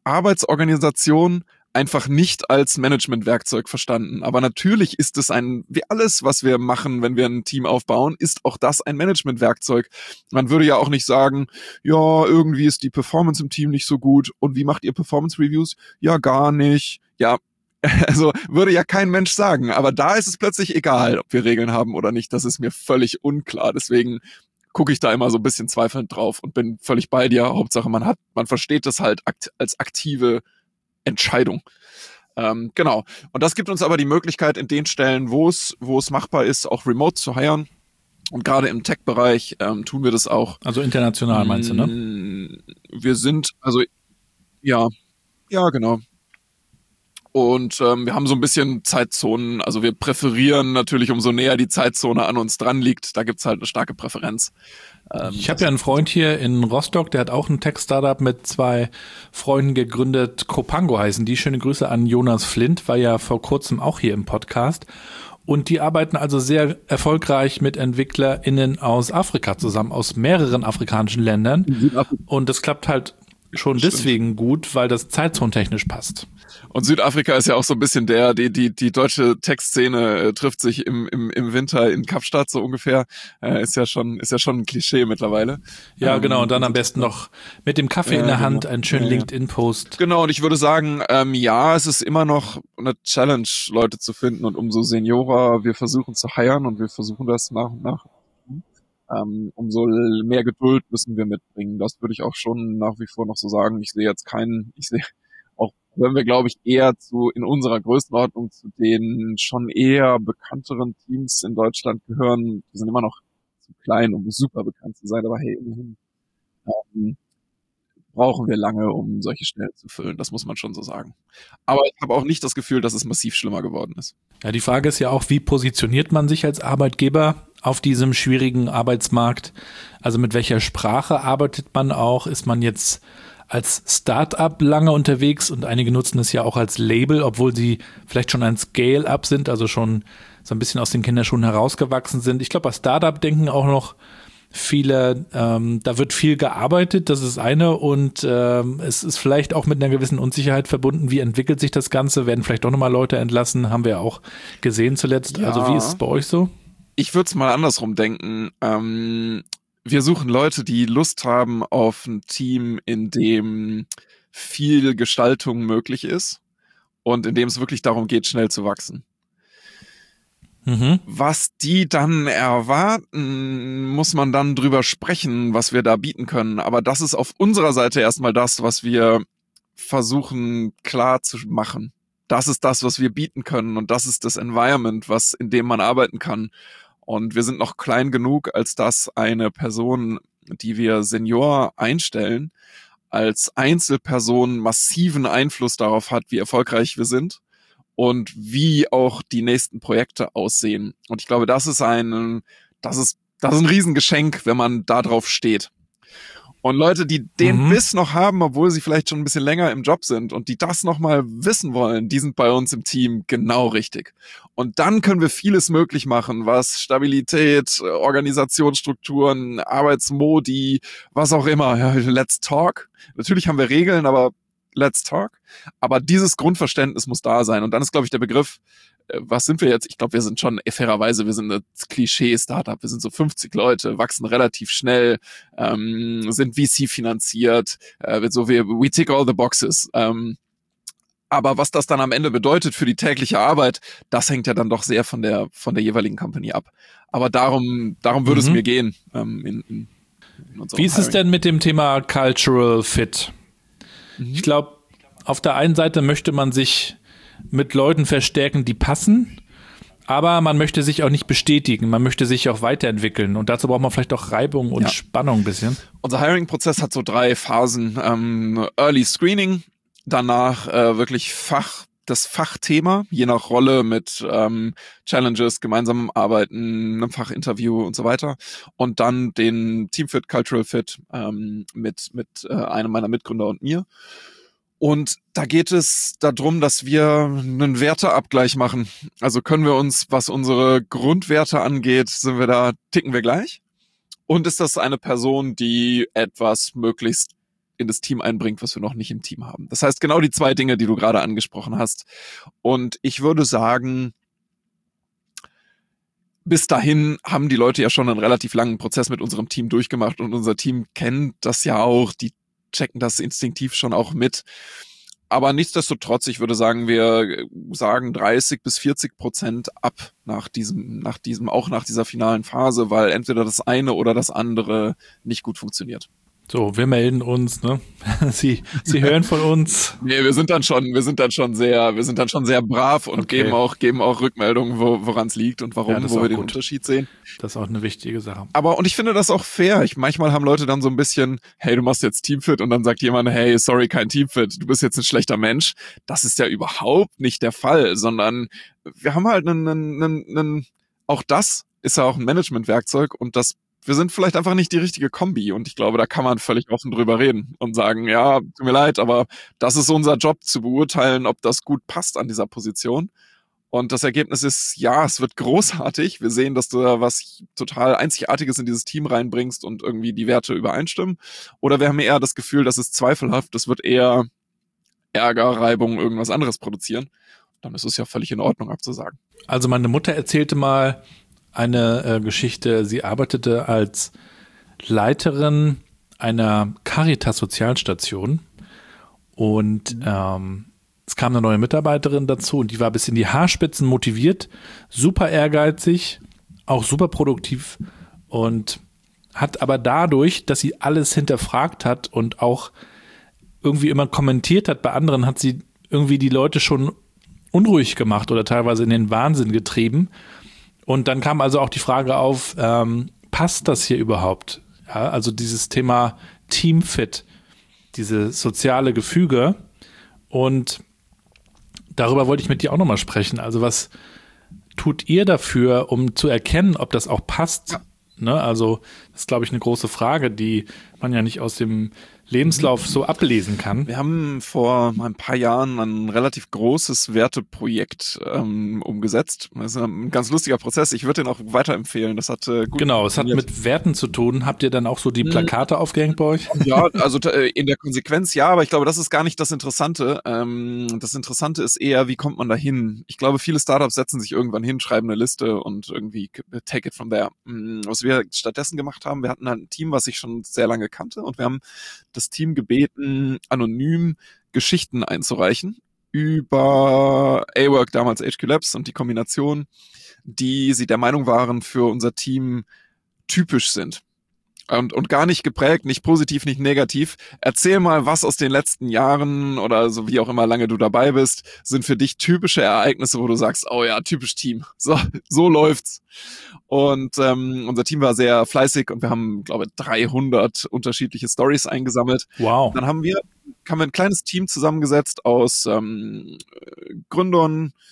Arbeitsorganisation einfach nicht als Managementwerkzeug verstanden. Aber natürlich ist es wie alles, was wir machen, wenn wir ein Team aufbauen, ist auch das ein Managementwerkzeug. Man würde ja auch nicht sagen, ja, irgendwie ist die Performance im Team nicht so gut. Und wie macht ihr Performance-Reviews? Ja, gar nicht. Ja, also würde ja kein Mensch sagen. Aber da ist es plötzlich egal, ob wir Regeln haben oder nicht. Das ist mir völlig unklar. Deswegen gucke ich da immer so ein bisschen zweifelnd drauf und bin völlig bei dir. Hauptsache, man versteht das halt als aktive Entscheidung. Genau. Und das gibt uns aber die Möglichkeit, in den Stellen, wo es machbar ist, auch remote zu hiren. Und gerade im Tech-Bereich tun wir das auch. Also international meinst du, ne? Wir sind, also ja, genau. Und wir haben so ein bisschen Zeitzonen, also wir präferieren natürlich, umso näher die Zeitzone an uns dran liegt, da gibt's halt eine starke Präferenz. Ich habe ja einen Freund hier in Rostock, der hat auch ein Tech-Startup mit 2 Freunden gegründet, Copango heißen die. Schöne Grüße an Jonas Flint, war ja vor kurzem auch hier im Podcast. Und die arbeiten also sehr erfolgreich mit EntwicklerInnen aus Afrika zusammen, aus mehreren afrikanischen Ländern. Und das klappt halt schon deswegen gut, weil das zeitzonentechnisch passt. Und Südafrika ist ja auch so ein bisschen die deutsche Tech-Szene trifft sich im Winter in Kapstadt so ungefähr. Ist ja schon ein Klischee mittlerweile. Ja, genau. Und dann am besten noch mit dem Kaffee in der Hand einen schönen LinkedIn-Post. Genau. Und ich würde sagen, ja, es ist immer noch eine Challenge, Leute zu finden. Und umso seniorer wir versuchen zu hiren und wir versuchen das nach und nach, umso mehr Geduld müssen wir mitbringen. Das würde ich auch schon nach wie vor noch so sagen. Ich sehe auch, wenn wir, glaube ich, eher in unserer Größenordnung zu den schon eher bekannteren Teams in Deutschland gehören. Die sind immer noch zu klein, um super bekannt zu sein, aber hey, immerhin brauchen wir lange, um solche Stellen zu füllen. Das muss man schon so sagen. Aber ich habe auch nicht das Gefühl, dass es massiv schlimmer geworden ist. Ja, die Frage ist ja auch, wie positioniert man sich als Arbeitgeber auf diesem schwierigen Arbeitsmarkt? Also mit welcher Sprache arbeitet man auch? Ist man jetzt als Start-up lange unterwegs und einige nutzen es ja auch als Label, obwohl sie vielleicht schon ein Scale-up sind, also schon so ein bisschen aus den Kinderschuhen herausgewachsen sind. Ich glaube, bei Start-up denken auch noch viele, da wird viel gearbeitet, das ist eine, und es ist vielleicht auch mit einer gewissen Unsicherheit verbunden. Wie entwickelt sich das Ganze? Werden vielleicht doch nochmal Leute entlassen? Haben wir auch gesehen zuletzt. Ja. Also wie ist es bei euch so? Ich würde es mal andersrum denken. Wir suchen Leute, die Lust haben auf ein Team, in dem viel Gestaltung möglich ist und in dem es wirklich darum geht, schnell zu wachsen. Was die dann erwarten, muss man dann drüber sprechen, was wir da bieten können. Aber das ist auf unserer Seite erstmal das, was wir versuchen klar zu machen. Das ist das, was wir bieten können, und das ist das Environment, in dem man arbeiten kann. Und wir sind noch klein genug, als dass eine Person, die wir Senior einstellen, als Einzelperson massiven Einfluss darauf hat, wie erfolgreich wir sind und wie auch die nächsten Projekte aussehen. Und ich glaube, das ist ein Riesengeschenk, wenn man da drauf steht. Und Leute, die den Biss noch haben, obwohl sie vielleicht schon ein bisschen länger im Job sind und die das nochmal wissen wollen, die sind bei uns im Team genau richtig. Und dann können wir vieles möglich machen, was Stabilität, Organisationsstrukturen, Arbeitsmodi, was auch immer. Ja, let's talk. Natürlich haben wir Regeln, aber let's talk. Aber dieses Grundverständnis muss da sein. Und dann ist, glaube ich, der Begriff, was sind wir jetzt? Ich glaube, wir sind schon fairerweise, wir sind ein Klischee-Startup. Wir sind so 50 Leute, wachsen relativ schnell, sind VC-finanziert, we tick all the boxes. Aber was das dann am Ende bedeutet für die tägliche Arbeit, das hängt ja dann doch sehr von der jeweiligen Company ab. Aber darum würde es mir gehen. In Wie ist es denn mit dem Thema Cultural Fit? Ich glaube, auf der einen Seite möchte man sich mit Leuten verstärken, die passen, aber man möchte sich auch nicht bestätigen, man möchte sich auch weiterentwickeln, und dazu braucht man vielleicht auch Reibung und Spannung ein bisschen. Unser Hiring-Prozess hat so 3 Phasen. Early Screening, danach wirklich das Fachthema, je nach Rolle mit Challenges, gemeinsamem Arbeiten, einem Fachinterview und so weiter, und dann den Teamfit, Cultural Fit mit einem meiner Mitgründer und mir. Und da geht es darum, dass wir einen Werteabgleich machen. Also können wir uns, was unsere Grundwerte angeht, ticken wir gleich? Und ist das eine Person, die etwas möglichst in das Team einbringt, was wir noch nicht im Team haben. Das heißt, genau die 2 Dinge, die du gerade angesprochen hast. Und ich würde sagen, bis dahin haben die Leute ja schon einen relativ langen Prozess mit unserem Team durchgemacht und unser Team kennt das ja auch, die checken das instinktiv schon auch mit. Aber nichtsdestotrotz, ich würde sagen, wir sagen 30-40% ab nach dieser finalen Phase, weil entweder das eine oder das andere nicht gut funktioniert. So, wir melden uns, ne? Sie hören von uns. Nee, wir sind dann schon sehr brav und geben auch Rückmeldungen, woran es liegt und warum, wo wir den Unterschied sehen. Das ist auch eine wichtige Sache. Und ich finde das auch fair. Manchmal haben Leute dann so ein bisschen, hey, du machst jetzt Teamfit und dann sagt jemand, hey, sorry, kein Teamfit, du bist jetzt ein schlechter Mensch. Das ist ja überhaupt nicht der Fall, sondern wir haben halt auch das ist ja auch ein Managementwerkzeug und wir sind vielleicht einfach nicht die richtige Kombi und ich glaube, da kann man völlig offen drüber reden und sagen, ja, tut mir leid, aber das ist unser Job zu beurteilen, ob das gut passt an dieser Position. Und das Ergebnis ist, ja, es wird großartig. Wir sehen, dass du da was total Einzigartiges in dieses Team reinbringst und irgendwie die Werte übereinstimmen. Oder wir haben eher das Gefühl, das ist zweifelhaft, das wird eher Ärger, Reibung, irgendwas anderes produzieren. Dann ist es ja völlig in Ordnung abzusagen. Also meine Mutter erzählte mal eine Geschichte. Sie arbeitete als Leiterin einer Caritas-Sozialstation und es kam eine neue Mitarbeiterin dazu und die war bis in die Haarspitzen motiviert, super ehrgeizig, auch super produktiv und hat aber dadurch, dass sie alles hinterfragt hat und auch irgendwie immer kommentiert hat bei anderen, hat sie irgendwie die Leute schon unruhig gemacht oder teilweise in den Wahnsinn getrieben. Und dann kam also auch die Frage auf, passt das hier überhaupt? Ja, also dieses Thema Teamfit, diese soziale Gefüge. Und darüber wollte ich mit dir auch nochmal sprechen. Also was tut ihr dafür, um zu erkennen, ob das auch passt? Ja. Ne? Also das ist, glaube ich, eine große Frage, die man ja nicht aus dem Lebenslauf so ablesen kann. Wir haben vor ein paar Jahren ein relativ großes Werteprojekt umgesetzt. Das ist ein ganz lustiger Prozess. Ich würde den auch weiterempfehlen. Das hat gut. Genau, es hat mit Werten zu tun. Habt ihr dann auch so die Plakate aufgehängt bei euch? Ja, also in der Konsequenz ja, aber ich glaube, das ist gar nicht das Interessante. Das Interessante ist eher, wie kommt man da hin? Ich glaube, viele Startups setzen sich irgendwann hin, schreiben eine Liste und irgendwie take it from there. Was wir stattdessen gemacht haben, wir hatten halt ein Team, was ich schon sehr lange kannte und wir haben das Team gebeten, anonym Geschichten einzureichen über A-Work, damals HQ Labs und die Kombination, die sie der Meinung waren, für unser Team typisch sind. Und gar nicht geprägt, nicht positiv, nicht negativ. Erzähl mal, was aus den letzten Jahren oder so wie auch immer lange du dabei bist, sind für dich typische Ereignisse, wo du sagst, oh ja, typisch Team. So läuft's. Und unser Team war sehr fleißig und wir haben, glaube ich, 300 unterschiedliche Stories eingesammelt. Wow. Dann haben wir ein kleines Team zusammengesetzt aus Gründern,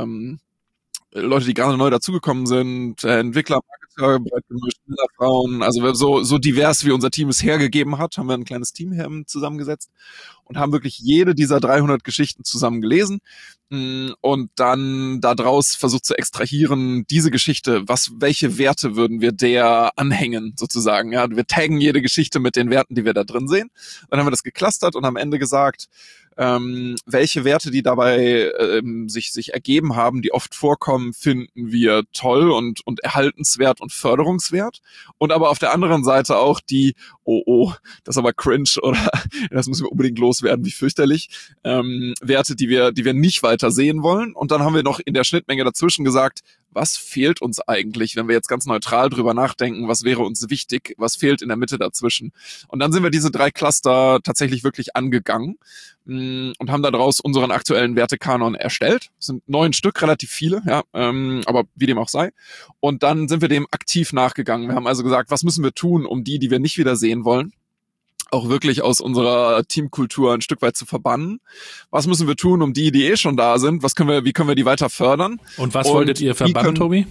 Leute, die gerade neu dazugekommen sind, Entwickler, Marketer, breit gemischt, Männer, Frauen, also so divers wie unser Team es hergegeben hat, haben wir ein kleines Team hier zusammengesetzt und haben wirklich jede dieser 300 Geschichten zusammen gelesen und dann daraus versucht zu extrahieren, diese Geschichte, welche Werte würden wir der anhängen, sozusagen, ja, wir taggen jede Geschichte mit den Werten, die wir da drin sehen, dann haben wir das geclustert und am Ende gesagt, welche Werte, die dabei sich ergeben haben, die oft vorkommen, finden wir toll und erhaltenswert und förderungswert. Und aber auf der anderen Seite auch die, das ist aber cringe oder das müssen wir unbedingt loswerden, wie fürchterlich, Werte, die wir nicht weiter sehen wollen. Und dann haben wir noch in der Schnittmenge dazwischen gesagt, was fehlt uns eigentlich, wenn wir jetzt ganz neutral drüber nachdenken, was wäre uns wichtig, was fehlt in der Mitte dazwischen. Und dann sind wir diese 3 Cluster tatsächlich wirklich angegangen und haben daraus unseren aktuellen Wertekanon erstellt. Das sind 9 Stück, relativ viele, ja, aber wie dem auch sei. Und dann sind wir dem aktiv nachgegangen. Wir haben also gesagt, was müssen wir tun, um die wir nicht wieder sehen wollen, auch wirklich aus unserer Teamkultur ein Stück weit zu verbannen. Was müssen wir tun, um die schon da sind? Wie können wir die weiter fördern? Und was wolltet ihr verbannen, Tobi?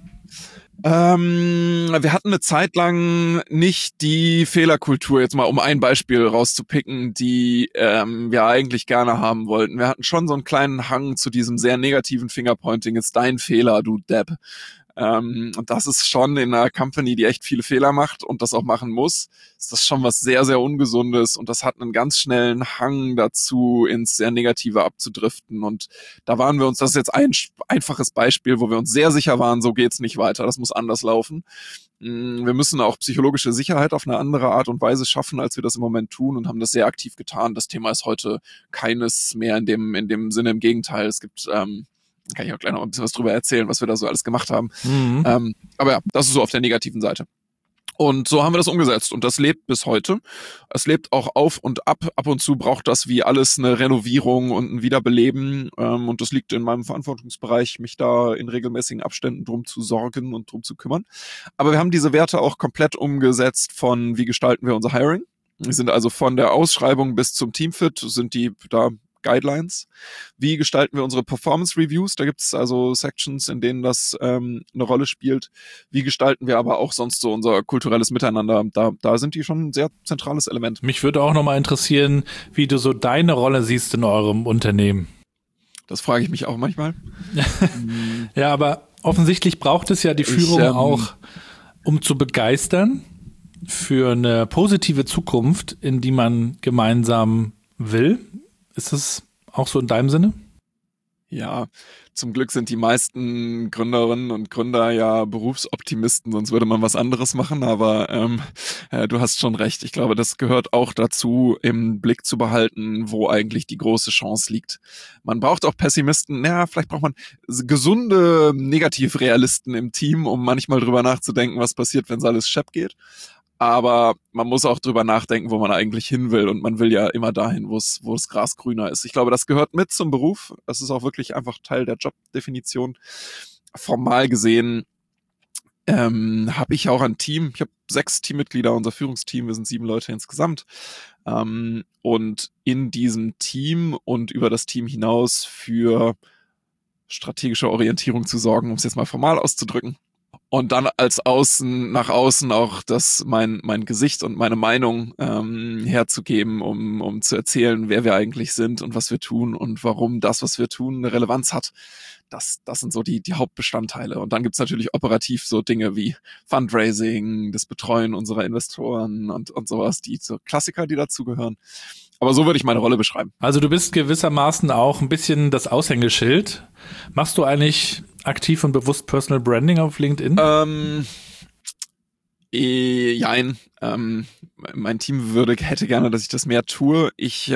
Wir hatten eine Zeit lang nicht die Fehlerkultur, jetzt mal um ein Beispiel rauszupicken, die wir eigentlich gerne haben wollten. Wir hatten schon so einen kleinen Hang zu diesem sehr negativen Fingerpointing, ist dein Fehler, du Depp. Und das ist schon in einer Company, die echt viele Fehler macht und das auch machen muss, ist das schon was sehr, sehr Ungesundes und das hat einen ganz schnellen Hang dazu, ins sehr Negative abzudriften. Und da waren wir uns, das ist jetzt ein einfaches Beispiel, wo wir uns sehr sicher waren, so geht's nicht weiter, das muss anders laufen. Wir müssen auch psychologische Sicherheit auf eine andere Art und Weise schaffen, als wir das im Moment tun und haben das sehr aktiv getan. Das Thema ist heute keines mehr in dem Sinne, im Gegenteil. Es gibt, kann ich auch gleich noch ein bisschen was drüber erzählen, was wir da so alles gemacht haben. Aber ja, das ist so auf der negativen Seite. Und so haben wir das umgesetzt und das lebt bis heute. Es lebt auch auf und ab. Ab und zu braucht das wie alles eine Renovierung und ein Wiederbeleben. Und das liegt in meinem Verantwortungsbereich, mich da in regelmäßigen Abständen drum zu sorgen und drum zu kümmern. Aber wir haben diese Werte auch komplett umgesetzt von, wie gestalten wir unser Hiring. Wir sind also von der Ausschreibung bis zum Teamfit, sind die da Guidelines. Wie gestalten wir unsere Performance Reviews? Da gibt es also Sections, in denen das eine Rolle spielt. Wie gestalten wir aber auch sonst so unser kulturelles Miteinander? Da sind die schon ein sehr zentrales Element. Mich würde auch nochmal interessieren, wie du so deine Rolle siehst in eurem Unternehmen. Das frage ich mich auch manchmal. Ja, aber offensichtlich braucht es ja die Führung auch, um zu begeistern für eine positive Zukunft, in die man gemeinsam will. Ist das auch so in deinem Sinne? Ja, zum Glück sind die meisten Gründerinnen und Gründer ja Berufsoptimisten, sonst würde man was anderes machen, aber du hast schon recht. Ich glaube, das gehört auch dazu, im Blick zu behalten, wo eigentlich die große Chance liegt. Man braucht auch Pessimisten, vielleicht braucht man gesunde Negativrealisten im Team, um manchmal drüber nachzudenken, was passiert, wenn es alles schepp geht. Aber man muss auch drüber nachdenken, wo man eigentlich hin will. Und man will ja immer dahin, wo das Gras grüner ist. Ich glaube, das gehört mit zum Beruf. Das ist auch wirklich einfach Teil der Jobdefinition. Formal gesehen habe ich auch ein Team. Ich habe 6 Teammitglieder, unser Führungsteam. Wir sind 7 Leute insgesamt. Und in diesem Team und über das Team hinaus für strategische Orientierung zu sorgen, um es jetzt mal formal auszudrücken. Und dann nach außen auch mein Gesicht und meine Meinung herzugeben, um zu erzählen, wer wir eigentlich sind und was wir tun und warum das, was wir tun, eine Relevanz hat. Das sind so die Hauptbestandteile. Und dann gibt's natürlich operativ so Dinge wie Fundraising, das Betreuen unserer Investoren und sowas, die so Klassiker, die dazugehören. Aber so würde ich meine Rolle beschreiben. Also du bist gewissermaßen auch ein bisschen das Aushängeschild. Machst du eigentlich aktiv und bewusst Personal Branding auf LinkedIn? Jein. Mein Team hätte gerne, dass ich das mehr tue. Ich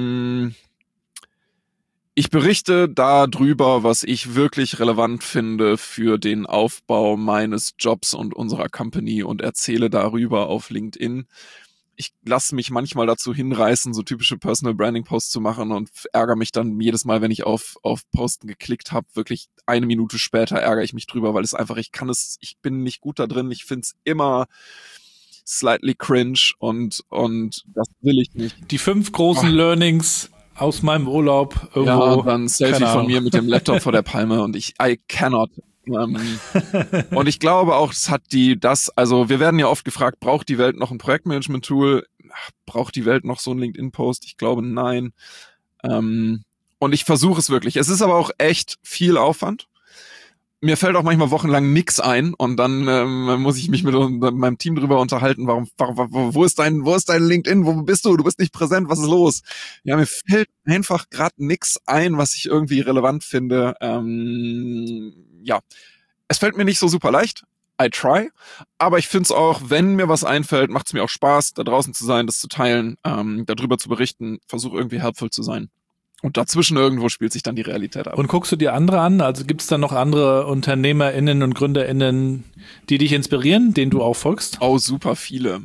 berichte darüber, was ich wirklich relevant finde für den Aufbau meines Jobs und unserer Company und erzähle darüber auf LinkedIn. Ich lasse mich manchmal dazu hinreißen, so typische Personal Branding Posts zu machen und ärgere mich dann jedes Mal, wenn ich auf Posten geklickt habe. Wirklich 1 Minute später ärgere ich mich drüber, weil es einfach, ich bin nicht gut da drin. Ich finde es immer slightly cringe und das will ich nicht. Die 5 großen Learnings aus meinem Urlaub irgendwo. Ja, dann Selfie von mir mit dem Laptop vor der Palme und I cannot. Und ich glaube auch, also wir werden ja oft gefragt, braucht die Welt noch ein Projektmanagement-Tool? Braucht die Welt noch so ein LinkedIn-Post? Ich glaube, nein. Und ich versuche es wirklich. Es ist aber auch echt viel Aufwand. Mir fällt auch manchmal wochenlang nix ein und dann muss ich mich mit meinem Team drüber unterhalten, wo ist dein LinkedIn, wo bist du? Du bist nicht präsent, was ist los? Ja, mir fällt einfach gerade nix ein, was ich irgendwie relevant finde. Ja, es fällt mir nicht so super leicht. I try. Aber ich finde es auch, wenn mir was einfällt, macht es mir auch Spaß, da draußen zu sein, das zu teilen, darüber zu berichten, versuche irgendwie helpful zu sein. Und dazwischen irgendwo spielt sich dann die Realität ab. Und guckst du dir andere an? Also gibt es da noch andere UnternehmerInnen und GründerInnen, die dich inspirieren, denen du auch folgst? Oh, super viele.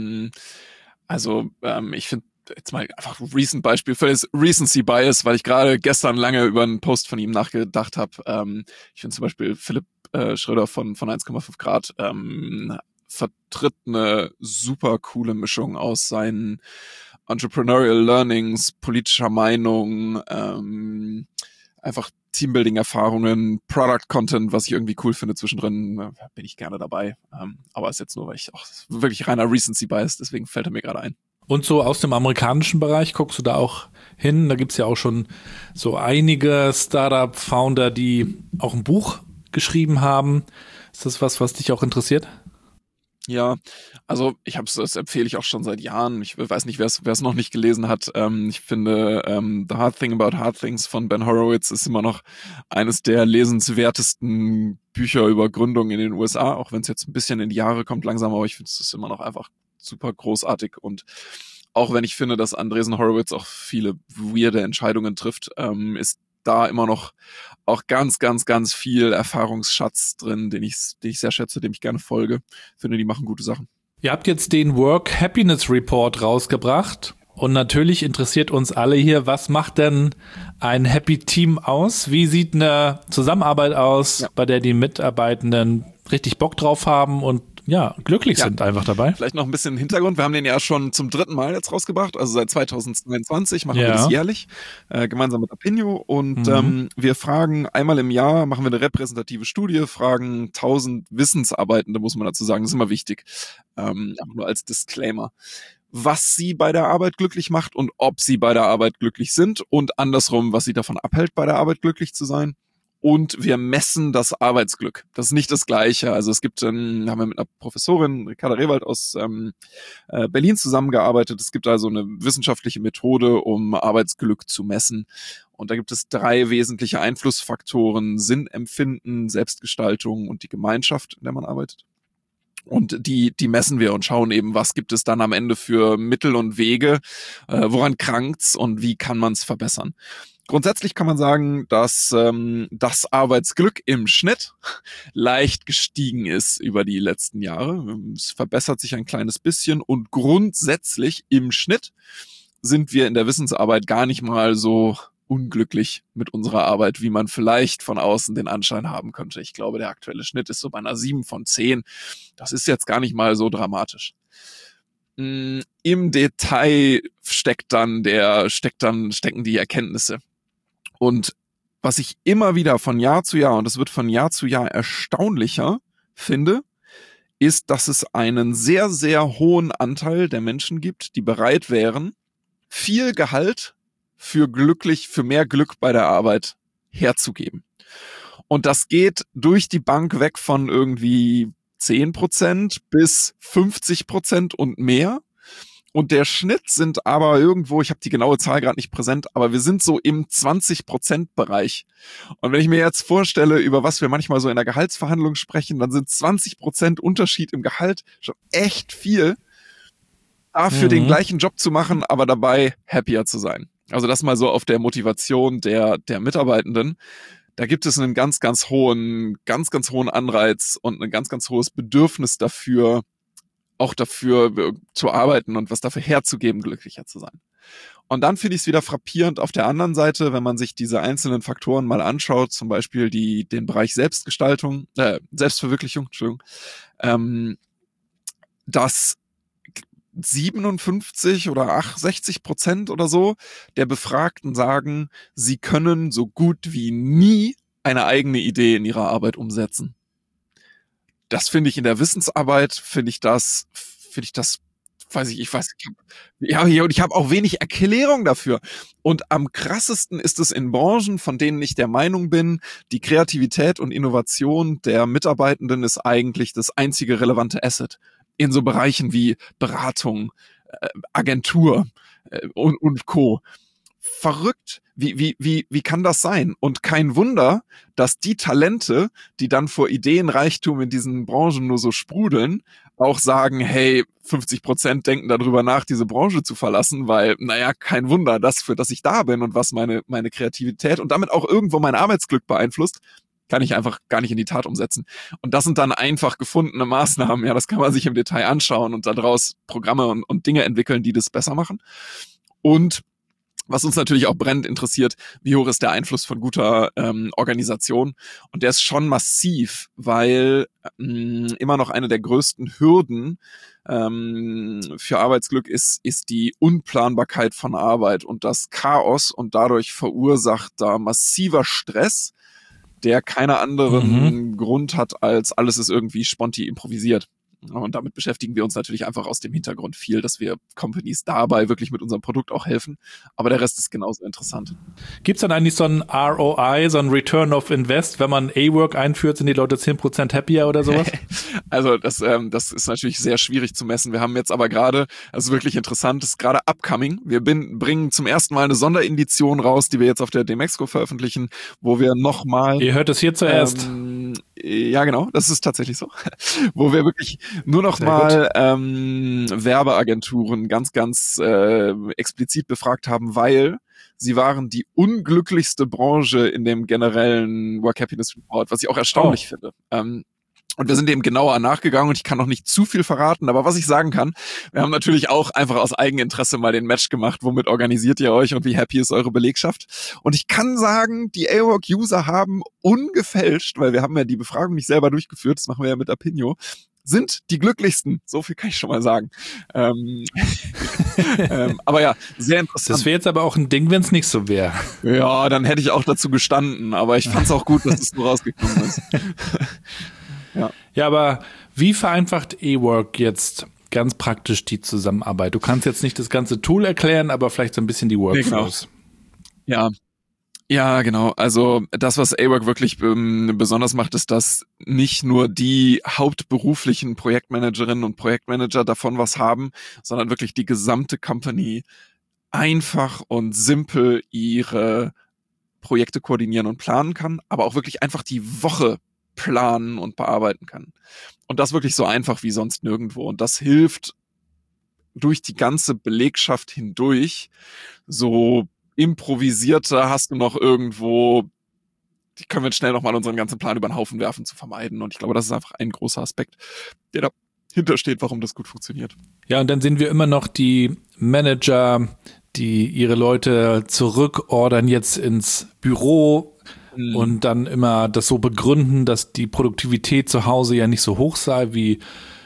Ich finde jetzt mal einfach ein Recent-Beispiel für das Recency Bias, weil ich gerade gestern lange über einen Post von ihm nachgedacht habe. Ich finde zum Beispiel Philipp Schröder von 1,5 Grad vertritt eine super coole Mischung aus seinen Entrepreneurial Learnings, politischer Meinung, einfach Teambuilding-Erfahrungen, Product-Content, was ich irgendwie cool finde zwischendrin, bin ich gerne dabei. Aber ist jetzt nur, weil ich auch wirklich reiner Recency-Bias, deswegen fällt er mir gerade ein. Und so aus dem amerikanischen Bereich, guckst du da auch hin? Da gibt's ja auch schon so einige Startup-Founder, die auch ein Buch geschrieben haben. Ist das was dich auch interessiert? Ja, also das empfehle ich auch schon seit Jahren. Ich weiß nicht, wer es noch nicht gelesen hat. Ich finde, The Hard Thing About Hard Things von Ben Horowitz ist immer noch eines der lesenswertesten Bücher über Gründung in den USA, auch wenn es jetzt ein bisschen in die Jahre kommt langsam, aber ich finde es ist immer noch einfach super großartig. Und auch wenn ich finde, dass Andreessen Horowitz auch viele weirde Entscheidungen trifft, ist da immer noch auch ganz, ganz, ganz viel Erfahrungsschatz drin, den ich sehr schätze, dem ich gerne folge. Finde, die machen gute Sachen. Ihr habt jetzt den Work Happiness Report rausgebracht und natürlich interessiert uns alle hier, was macht denn ein Happy Team aus? Wie sieht eine Zusammenarbeit aus, bei der die Mitarbeitenden richtig Bock drauf haben und glücklich sind einfach dabei? Vielleicht noch ein bisschen Hintergrund. Wir haben den ja schon zum 3. Mal jetzt rausgebracht, also seit 2022 machen wir das jährlich, gemeinsam mit Apinio und wir fragen einmal im Jahr, machen wir eine repräsentative Studie, fragen 1000 Wissensarbeitende, muss man dazu sagen, das ist immer wichtig, nur als Disclaimer, was sie bei der Arbeit glücklich macht und ob sie bei der Arbeit glücklich sind und andersrum, was sie davon abhält, bei der Arbeit glücklich zu sein. Und wir messen das Arbeitsglück. Das ist nicht das Gleiche. Also es gibt, haben wir mit einer Professorin, Ricarda Rehwald aus Berlin zusammengearbeitet. Es gibt also eine wissenschaftliche Methode, um Arbeitsglück zu messen. Und da gibt es 3 wesentliche Einflussfaktoren: Sinnempfinden, Selbstgestaltung und die Gemeinschaft, in der man arbeitet. Und die messen wir und schauen eben, was gibt es dann am Ende für Mittel und Wege, woran krankt's und wie kann man es verbessern. Grundsätzlich kann man sagen, dass das Arbeitsglück im Schnitt leicht gestiegen ist über die letzten Jahre. Es verbessert sich ein kleines bisschen und grundsätzlich im Schnitt sind wir in der Wissensarbeit gar nicht mal so unglücklich mit unserer Arbeit, wie man vielleicht von außen den Anschein haben könnte. Ich glaube, der aktuelle Schnitt ist so bei einer 7 von 10. Das ist jetzt gar nicht mal so dramatisch. Im Detail stecken die Erkenntnisse. Und was ich immer wieder von Jahr zu Jahr, und es wird von Jahr zu Jahr erstaunlicher, finde, ist, dass es einen sehr, sehr hohen Anteil der Menschen gibt, die bereit wären, viel Gehalt für mehr Glück bei der Arbeit herzugeben. Und das geht durch die Bank weg von irgendwie 10% bis 50% und mehr. Und der Schnitt sind aber irgendwo, ich habe die genaue Zahl gerade nicht präsent, aber wir sind so im 20%-Bereich. Und wenn ich mir jetzt vorstelle, über was wir manchmal so in der Gehaltsverhandlung sprechen, dann sind 20% Unterschied im Gehalt schon echt viel, dafür den gleichen Job zu machen, aber dabei happier zu sein. Also das mal so auf der Motivation der Mitarbeitenden. Da gibt es einen ganz, ganz hohen Anreiz und ein ganz, ganz hohes Bedürfnis dafür zu arbeiten und was dafür herzugeben, glücklicher zu sein. Und dann finde ich es wieder frappierend auf der anderen Seite, wenn man sich diese einzelnen Faktoren mal anschaut, zum Beispiel den Bereich Selbstverwirklichung, dass 57 oder 60% oder so der Befragten sagen, sie können so gut wie nie eine eigene Idee in ihrer Arbeit umsetzen. Das finde ich in der Wissensarbeit, ich habe auch wenig Erklärung dafür. Und am krassesten ist es in Branchen, von denen ich der Meinung bin, die Kreativität und Innovation der Mitarbeitenden ist eigentlich das einzige relevante Asset. In so Bereichen wie Beratung, Agentur und Co. Verrückt. Wie kann das sein? Und kein Wunder, dass die Talente, die dann vor Ideenreichtum in diesen Branchen nur so sprudeln, auch sagen, hey, 50% denken darüber nach, diese Branche zu verlassen, weil, kein Wunder, das, für das ich da bin und was meine Kreativität und damit auch irgendwo mein Arbeitsglück beeinflusst, kann ich einfach gar nicht in die Tat umsetzen. Und das sind dann einfach gefundene Maßnahmen. Ja, das kann man sich im Detail anschauen und daraus Programme und Dinge entwickeln, die das besser machen. Und was uns natürlich auch brennend interessiert, wie hoch ist der Einfluss von guter Organisation? Und der ist schon massiv, weil immer noch eine der größten Hürden für Arbeitsglück ist die Unplanbarkeit von Arbeit und das Chaos und dadurch verursachter massiver Stress, der keinen anderen Grund hat, als alles ist irgendwie sponti improvisiert. Und damit beschäftigen wir uns natürlich einfach aus dem Hintergrund viel, dass wir Companies dabei wirklich mit unserem Produkt auch helfen. Aber der Rest ist genauso interessant. Gibt's dann eigentlich so ein ROI, so ein Return of Invest, wenn man A-Work einführt, sind die Leute 10% happier oder sowas? Also das ist natürlich sehr schwierig zu messen. Wir haben jetzt aber gerade, also wirklich interessant, das ist gerade upcoming. Wir bringen zum ersten Mal eine Sonderedition raus, die wir jetzt auf der Demexco veröffentlichen, wo wir nochmal... Ihr hört es hier zuerst. Ja, genau, das ist tatsächlich so. Wo wir wirklich nur noch mal Werbeagenturen ganz explizit befragt haben, weil sie waren die unglücklichste Branche in dem generellen Work Happiness Report, was ich auch erstaunlich finde. Und wir sind eben genauer nachgegangen und ich kann noch nicht zu viel verraten, aber was ich sagen kann, wir haben natürlich auch einfach aus Eigeninteresse mal den Match gemacht, womit organisiert ihr euch und wie happy ist eure Belegschaft. Und ich kann sagen, die A-Work-User haben ungefälscht, weil wir haben ja die Befragung nicht selber durchgeführt, das machen wir ja mit Apinio, sind die glücklichsten. So viel kann ich schon mal sagen. Aber ja, sehr interessant. Das wäre jetzt aber auch ein Ding, wenn es nicht so wäre. Ja, dann hätte ich auch dazu gestanden, aber ich fand es auch gut, dass es so rausgekommen ist. Ja, aber wie vereinfacht A-Work jetzt ganz praktisch die Zusammenarbeit? Du kannst jetzt nicht das ganze Tool erklären, aber vielleicht so ein bisschen die Workflows. Genau. Ja, genau. Also das, was A-Work wirklich besonders macht, ist, dass nicht nur die hauptberuflichen Projektmanagerinnen und Projektmanager davon was haben, sondern wirklich die gesamte Company einfach und simpel ihre Projekte koordinieren und planen kann, aber auch wirklich einfach die Woche planen und bearbeiten kann. Und das wirklich so einfach wie sonst nirgendwo. Und das hilft durch die ganze Belegschaft hindurch. So improvisierter hast du noch irgendwo, die können wir jetzt schnell nochmal unseren ganzen Plan über den Haufen werfen, zu vermeiden. Und ich glaube, das ist einfach ein großer Aspekt, der dahinter steht, warum das gut funktioniert. Ja, und dann sehen wir immer noch die Manager, die ihre Leute zurückordern jetzt ins Büro und dann immer das so begründen, dass die Produktivität zu Hause ja nicht so hoch sei wie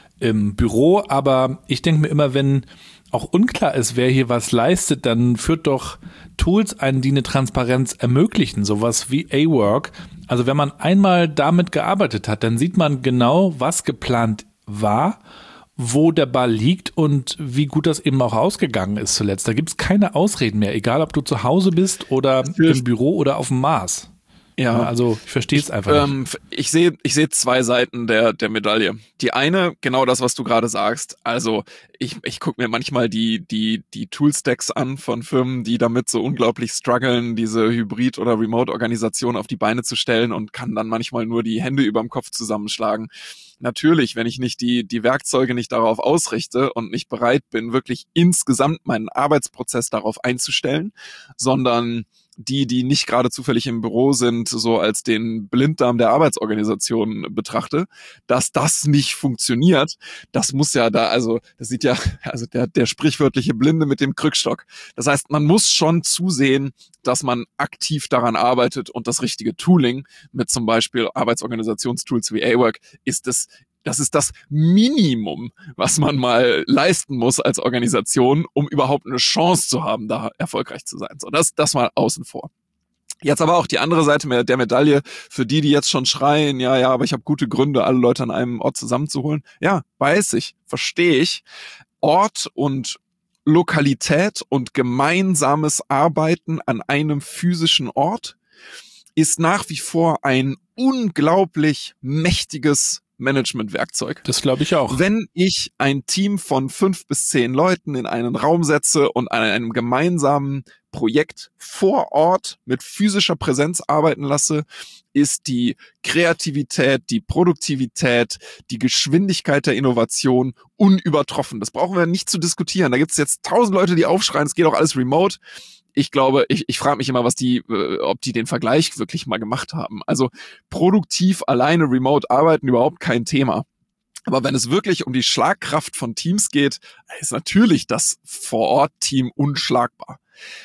im Büro. Aber ich denke mir immer, wenn auch unklar ist, wer hier was leistet, dann führt doch Tools ein, die eine Transparenz ermöglichen, sowas wie A-Work. Also wenn man einmal damit gearbeitet hat, dann sieht man genau, was geplant war, wo der Ball liegt und wie gut das eben auch ausgegangen ist zuletzt. Da gibt es keine Ausreden mehr, egal ob du zu Hause bist oder im Büro oder auf dem Mars. Ja, also ich verstehe es einfach nicht. Ich sehe zwei Seiten der Medaille. Die eine, genau das, was du gerade sagst. Also ich gucke mir manchmal die Toolstacks an von Firmen, die damit so unglaublich strugglen, diese Hybrid- oder Remote-Organisation auf die Beine zu stellen und kann dann manchmal nur die Hände überm Kopf zusammenschlagen. Natürlich, wenn ich nicht die Werkzeuge nicht darauf ausrichte und nicht bereit bin, wirklich insgesamt meinen Arbeitsprozess darauf einzustellen, sondern die nicht gerade zufällig im Büro sind, so als den Blinddarm der Arbeitsorganisation betrachte, dass das nicht funktioniert, das muss ja da, also das sieht ja, also der sprichwörtliche Blinde mit dem Krückstock. Das heißt, man muss schon zusehen, dass man aktiv daran arbeitet und das richtige Tooling mit zum Beispiel Arbeitsorganisationstools wie A-Work das ist das Minimum, was man mal leisten muss als Organisation, um überhaupt eine Chance zu haben, da erfolgreich zu sein. So, das mal außen vor. Jetzt aber auch die andere Seite der Medaille, für die jetzt schon schreien, ja, aber ich habe gute Gründe, alle Leute an einem Ort zusammenzuholen. Ja, weiß ich, verstehe ich. Ort und Lokalität und gemeinsames Arbeiten an einem physischen Ort ist nach wie vor ein unglaublich mächtiges Managementwerkzeug. Das glaube ich auch. Wenn ich ein Team von 5 bis 10 Leuten in einen Raum setze und an einem gemeinsamen Projekt vor Ort mit physischer Präsenz arbeiten lasse, ist die Kreativität, die Produktivität, die Geschwindigkeit der Innovation unübertroffen. Das brauchen wir nicht zu diskutieren. Da gibt es jetzt 1000 Leute, die aufschreien, es geht auch alles remote. Ich glaube, ich frage mich immer, ob die den Vergleich wirklich mal gemacht haben. Also produktiv alleine remote arbeiten überhaupt kein Thema. Aber wenn es wirklich um die Schlagkraft von Teams geht, ist natürlich das Vor-Ort-Team unschlagbar.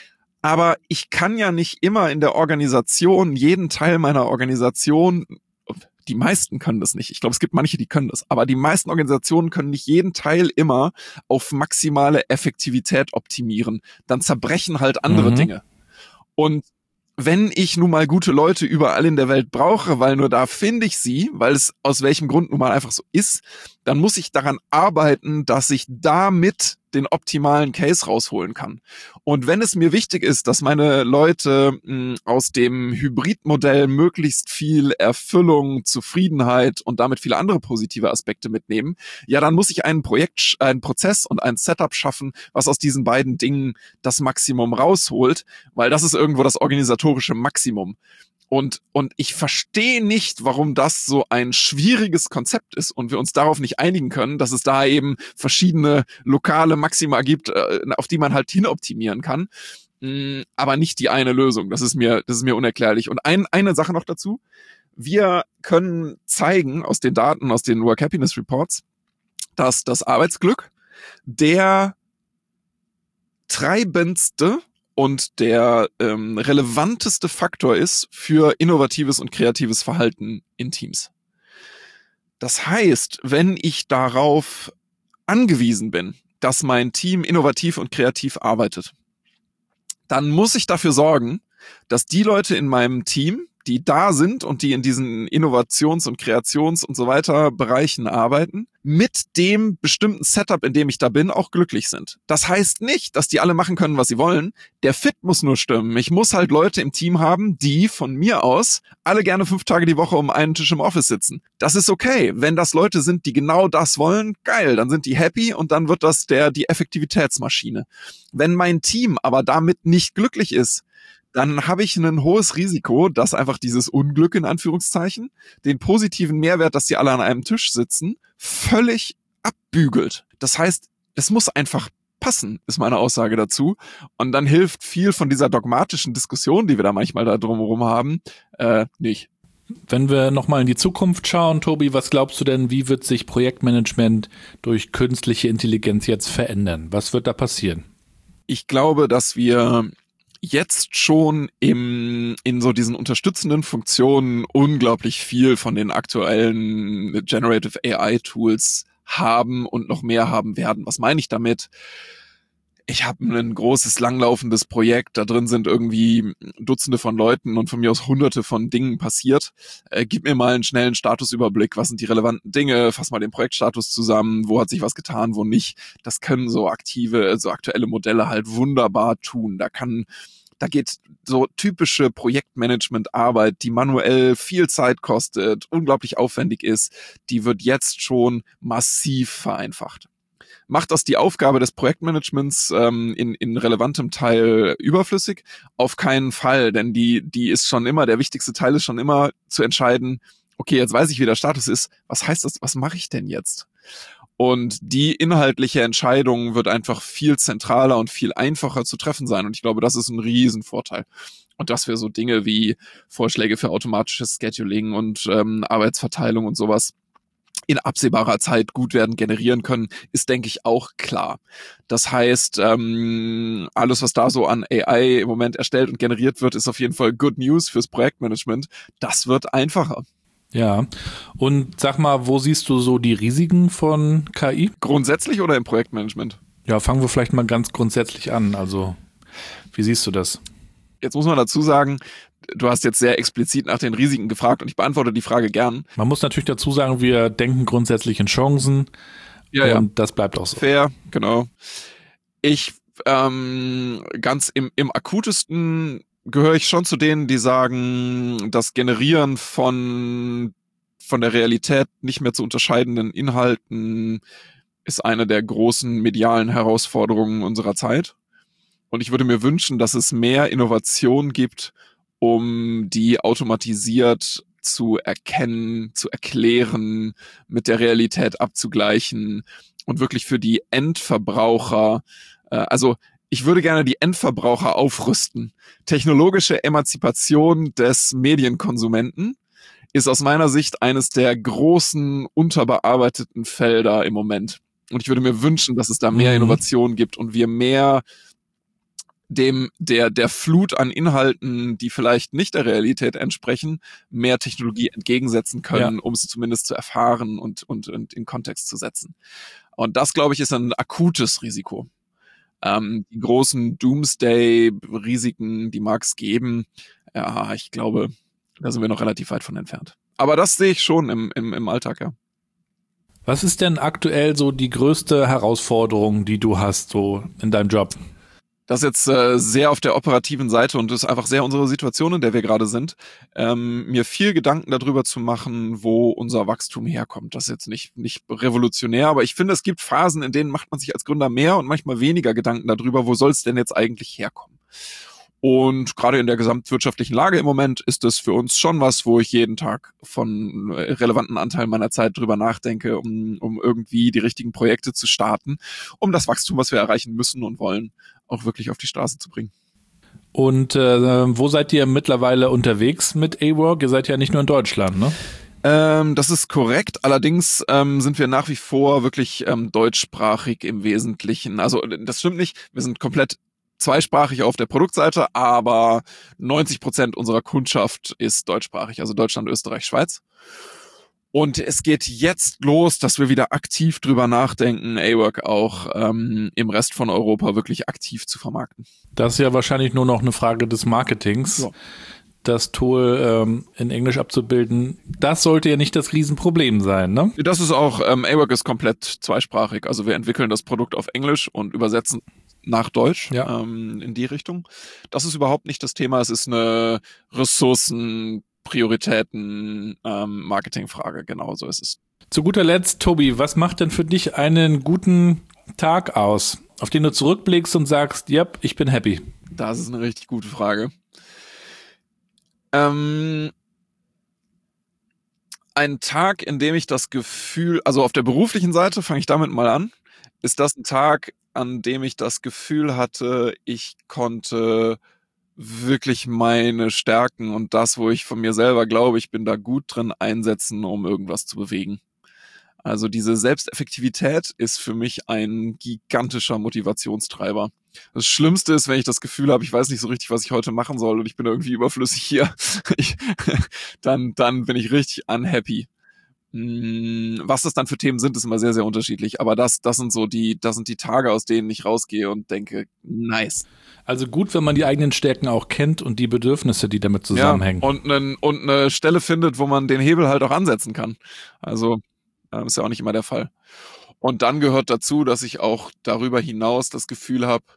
Aber ich kann ja nicht immer in der Organisation, jeden Teil meiner Organisation, die meisten können das nicht. Ich glaube, es gibt manche, die können das. Aber die meisten Organisationen können nicht jeden Teil immer auf maximale Effektivität optimieren. Dann zerbrechen halt andere Dinge. Und wenn ich nun mal gute Leute überall in der Welt brauche, weil nur da finde ich sie, weil es aus welchem Grund nun mal einfach so ist, dann muss ich daran arbeiten, dass ich damit den optimalen Case rausholen kann. Und wenn es mir wichtig ist, dass meine Leute aus dem Hybridmodell möglichst viel Erfüllung, Zufriedenheit und damit viele andere positive Aspekte mitnehmen, ja, dann muss ich einen Prozess und ein Setup schaffen, was aus diesen beiden Dingen das Maximum rausholt, weil das ist irgendwo das organisatorische Maximum. Und ich verstehe nicht, warum das so ein schwieriges Konzept ist und wir uns darauf nicht einigen können, dass es da eben verschiedene lokale Maxima gibt, auf die man halt hinoptimieren kann, aber nicht die eine Lösung. Das ist mir unerklärlich. Und eine Sache noch dazu. Wir können zeigen aus den Daten, aus den Work Happiness Reports, dass das Arbeitsglück der treibendste und der relevanteste Faktor ist für innovatives und kreatives Verhalten in Teams. Das heißt, wenn ich darauf angewiesen bin, dass mein Team innovativ und kreativ arbeitet, dann muss ich dafür sorgen, dass die Leute in meinem Team, die da sind und die in diesen Innovations- und Kreations- und so weiter Bereichen arbeiten, mit dem bestimmten Setup, in dem ich da bin, auch glücklich sind. Das heißt nicht, dass die alle machen können, was sie wollen. Der Fit muss nur stimmen. Ich muss halt Leute im Team haben, die von mir aus alle gerne 5 Tage die Woche um einen Tisch im Office sitzen. Das ist okay. Wenn das Leute sind, die genau das wollen, geil, dann sind die happy und dann wird das die Effektivitätsmaschine. Wenn mein Team aber damit nicht glücklich ist, dann habe ich ein hohes Risiko, dass einfach dieses Unglück in Anführungszeichen den positiven Mehrwert, dass die alle an einem Tisch sitzen, völlig abbügelt. Das heißt, es muss einfach passen, ist meine Aussage dazu. Und dann hilft viel von dieser dogmatischen Diskussion, die wir da manchmal da drumherum haben, nicht. Wenn wir nochmal in die Zukunft schauen, Tobi, was glaubst du denn, wie wird sich Projektmanagement durch künstliche Intelligenz jetzt verändern? Was wird da passieren? Ich glaube, dass wir jetzt schon in so diesen unterstützenden Funktionen unglaublich viel von den aktuellen Generative AI Tools haben und noch mehr haben werden. Was meine ich damit? Ich habe ein großes, langlaufendes Projekt, da drin sind irgendwie Dutzende von Leuten und von mir aus Hunderte von Dingen passiert. Gib mir mal einen schnellen Statusüberblick, was sind die relevanten Dinge, fass mal den Projektstatus zusammen, wo hat sich was getan, wo nicht. Das können so aktuelle Modelle halt wunderbar tun. Da geht so typische Projektmanagement-Arbeit, die manuell viel Zeit kostet, unglaublich aufwendig ist, die wird jetzt schon massiv vereinfacht. Macht das die Aufgabe des Projektmanagements in relevantem Teil überflüssig? Auf keinen Fall, denn die ist schon immer, der wichtigste Teil ist schon immer zu entscheiden, okay, jetzt weiß ich, wie der Status ist, was heißt das, was mache ich denn jetzt? Und die inhaltliche Entscheidung wird einfach viel zentraler und viel einfacher zu treffen sein. Und ich glaube, das ist ein Riesenvorteil. Und dass wir so Dinge wie Vorschläge für automatisches Scheduling und Arbeitsverteilung und sowas in absehbarer Zeit gut werden generieren können, ist, denke ich, auch klar. Das heißt, alles, was da so an AI im Moment erstellt und generiert wird, ist auf jeden Fall Good News fürs Projektmanagement. Das wird einfacher. Ja, und sag mal, wo siehst du so die Risiken von KI? Grundsätzlich oder im Projektmanagement? Ja, fangen wir vielleicht mal ganz grundsätzlich an. Also, wie siehst du das? Jetzt muss man dazu sagen, du hast jetzt sehr explizit nach den Risiken gefragt und ich beantworte die Frage gern. Man muss natürlich dazu sagen, wir denken grundsätzlich in Chancen und das bleibt auch so. Fair, genau. Ich ganz im akutesten gehöre ich schon zu denen, die sagen, das Generieren von der Realität nicht mehr zu unterscheidenden Inhalten ist eine der großen medialen Herausforderungen unserer Zeit. Und ich würde mir wünschen, dass es mehr Innovation gibt, um die automatisiert zu erkennen, zu erklären, mit der Realität abzugleichen und wirklich für die Endverbraucher, ich würde gerne die Endverbraucher aufrüsten. Technologische Emanzipation des Medienkonsumenten ist aus meiner Sicht eines der großen, unterbearbeiteten Felder im Moment. Und ich würde mir wünschen, dass es da mehr Innovation gibt und wir mehr der Flut an Inhalten, die vielleicht nicht der Realität entsprechen, mehr Technologie entgegensetzen können, um es zumindest zu erfahren und in Kontext zu setzen. Und das, glaube ich, ist ein akutes Risiko. Die großen Doomsday-Risiken, die mag es geben, ja, ich glaube, da sind wir noch relativ weit von entfernt. Aber das sehe ich schon im Alltag, ja. Was ist denn aktuell so die größte Herausforderung, die du hast so in deinem Job? Das ist jetzt sehr auf der operativen Seite und ist einfach sehr unsere Situation, in der wir gerade sind. Mir viel Gedanken darüber zu machen, wo unser Wachstum herkommt. Das ist jetzt nicht revolutionär, aber ich finde, es gibt Phasen, in denen macht man sich als Gründer mehr und manchmal weniger Gedanken darüber, wo soll es denn jetzt eigentlich herkommen. Und gerade in der gesamtwirtschaftlichen Lage im Moment ist es für uns schon was, wo ich jeden Tag von relevanten Anteil meiner Zeit drüber nachdenke, um irgendwie die richtigen Projekte zu starten, um das Wachstum, was wir erreichen müssen und wollen, auch wirklich auf die Straße zu bringen. Und wo seid ihr mittlerweile unterwegs mit A-Work? Ihr seid ja nicht nur in Deutschland, ne? Das ist korrekt. Allerdings sind wir nach wie vor wirklich deutschsprachig im Wesentlichen. Also das stimmt nicht. Wir sind komplett zweisprachig auf der Produktseite, aber 90% unserer Kundschaft ist deutschsprachig, also Deutschland, Österreich, Schweiz. Und es geht jetzt los, dass wir wieder aktiv drüber nachdenken, A-Work auch im Rest von Europa wirklich aktiv zu vermarkten. Das ist ja wahrscheinlich nur noch eine Frage des Marketings. Ja. Das Tool in Englisch abzubilden, das sollte ja nicht das Riesenproblem sein, ne? Das ist auch, A-Work ist komplett zweisprachig. Also wir entwickeln das Produkt auf Englisch und übersetzen nach Deutsch, ja. In die Richtung. Das ist überhaupt nicht das Thema. Es ist eine Prioritäten, Marketingfrage. Genau so ist es. Zu guter Letzt, Tobi, was macht denn für dich einen guten Tag aus, auf den du zurückblickst und sagst, yep, ich bin happy? Das ist eine richtig gute Frage. Ein Tag, in dem ich das Gefühl, also auf der beruflichen Seite, fange ich damit mal an, ist das ein Tag, an dem ich das Gefühl hatte, ich konnte wirklich meine Stärken und das, wo ich von mir selber glaube, ich bin da gut drin, einsetzen, um irgendwas zu bewegen. Also diese Selbsteffektivität ist für mich ein gigantischer Motivationstreiber. Das Schlimmste ist, wenn ich das Gefühl habe, ich weiß nicht so richtig, was ich heute machen soll und ich bin irgendwie überflüssig hier, dann bin ich richtig unhappy. Was das dann für Themen sind, ist immer sehr, sehr unterschiedlich. Aber das sind die Tage, aus denen ich rausgehe und denke, nice. Also gut, wenn man die eigenen Stärken auch kennt und die Bedürfnisse, die damit zusammenhängen. Ja, und eine Stelle findet, wo man den Hebel halt auch ansetzen kann. Also ist ja auch nicht immer der Fall. Und dann gehört dazu, dass ich auch darüber hinaus das Gefühl habe,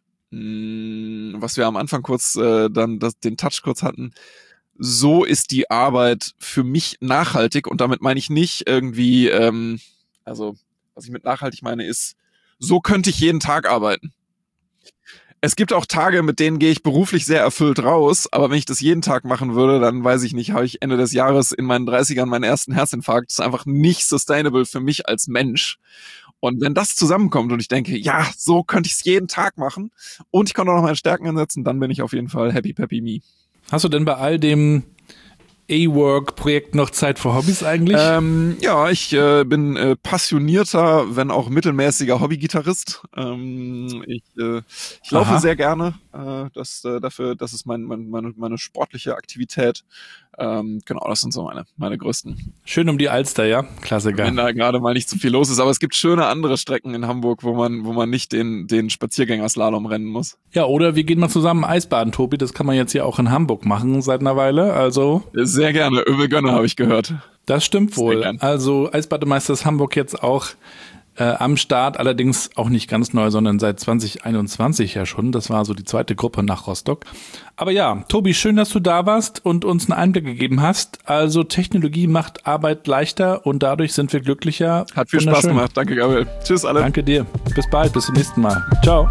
was wir am Anfang kurz den Touch kurz hatten, so ist die Arbeit für mich nachhaltig und damit meine ich nicht irgendwie, also was ich mit nachhaltig meine ist, so könnte ich jeden Tag arbeiten. Es gibt auch Tage, mit denen gehe ich beruflich sehr erfüllt raus, aber wenn ich das jeden Tag machen würde, dann weiß ich nicht, habe ich Ende des Jahres in meinen 30ern meinen ersten Herzinfarkt. Das ist einfach nicht sustainable für mich als Mensch. Und wenn das zusammenkommt und ich denke, ja, so könnte ich es jeden Tag machen und ich kann auch noch meine Stärken einsetzen, dann bin ich auf jeden Fall happy, peppy me. Hast du denn bei all dem A-Work-Projekt noch Zeit für Hobbys eigentlich? Ja, ich bin passionierter, wenn auch mittelmäßiger Hobbygitarrist. Ich laufe sehr gerne. Das ist meine sportliche Aktivität. Genau, das sind so meine größten. Schön um die Alster, ja? Klassiker. Wenn da gerade mal nicht so viel los ist, aber es gibt schöne andere Strecken in Hamburg, wo man nicht den Spaziergängerslalom rennen muss. Ja, oder wir gehen mal zusammen Eisbaden, Tobi. Das kann man jetzt hier auch in Hamburg machen seit einer Weile. Also sehr gerne. Öwe Gönner habe ich gehört. Das stimmt wohl. Also Eisbademeister ist Hamburg jetzt auch am Start, allerdings auch nicht ganz neu, sondern seit 2021 ja schon. Das war so die zweite Gruppe nach Rostock. Aber ja, Tobi, schön, dass du da warst und uns einen Einblick gegeben hast. Also Technologie macht Arbeit leichter und dadurch sind wir glücklicher. Hat viel Spaß gemacht. Danke, Gabriel. Tschüss alle. Danke dir. Bis bald, bis zum nächsten Mal. Ciao.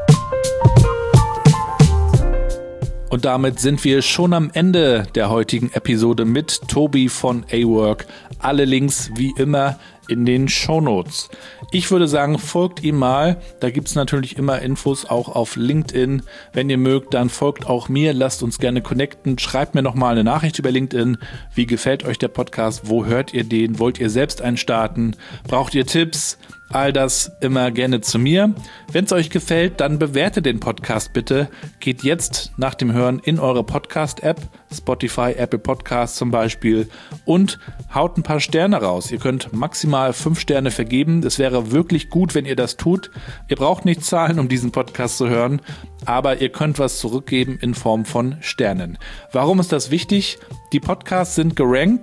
Und damit sind wir schon am Ende der heutigen Episode mit Tobi von A-Work. Alle Links wie immer in den Shownotes. Ich würde sagen, folgt ihm mal. Da gibt es natürlich immer Infos auch auf LinkedIn. Wenn ihr mögt, dann folgt auch mir. Lasst uns gerne connecten. Schreibt mir nochmal eine Nachricht über LinkedIn. Wie gefällt euch der Podcast? Wo hört ihr den? Wollt ihr selbst einen starten? Braucht ihr Tipps? All das immer gerne zu mir. Wenn es euch gefällt, dann bewertet den Podcast bitte. Geht jetzt nach dem Hören in eure Podcast-App, Spotify, Apple Podcasts zum Beispiel, und haut ein paar Sterne raus. Ihr könnt maximal 5 Sterne vergeben. Es wäre wirklich gut, wenn ihr das tut. Ihr braucht nicht zahlen, um diesen Podcast zu hören, aber ihr könnt was zurückgeben in Form von Sternen. Warum ist das wichtig? Die Podcasts sind gerankt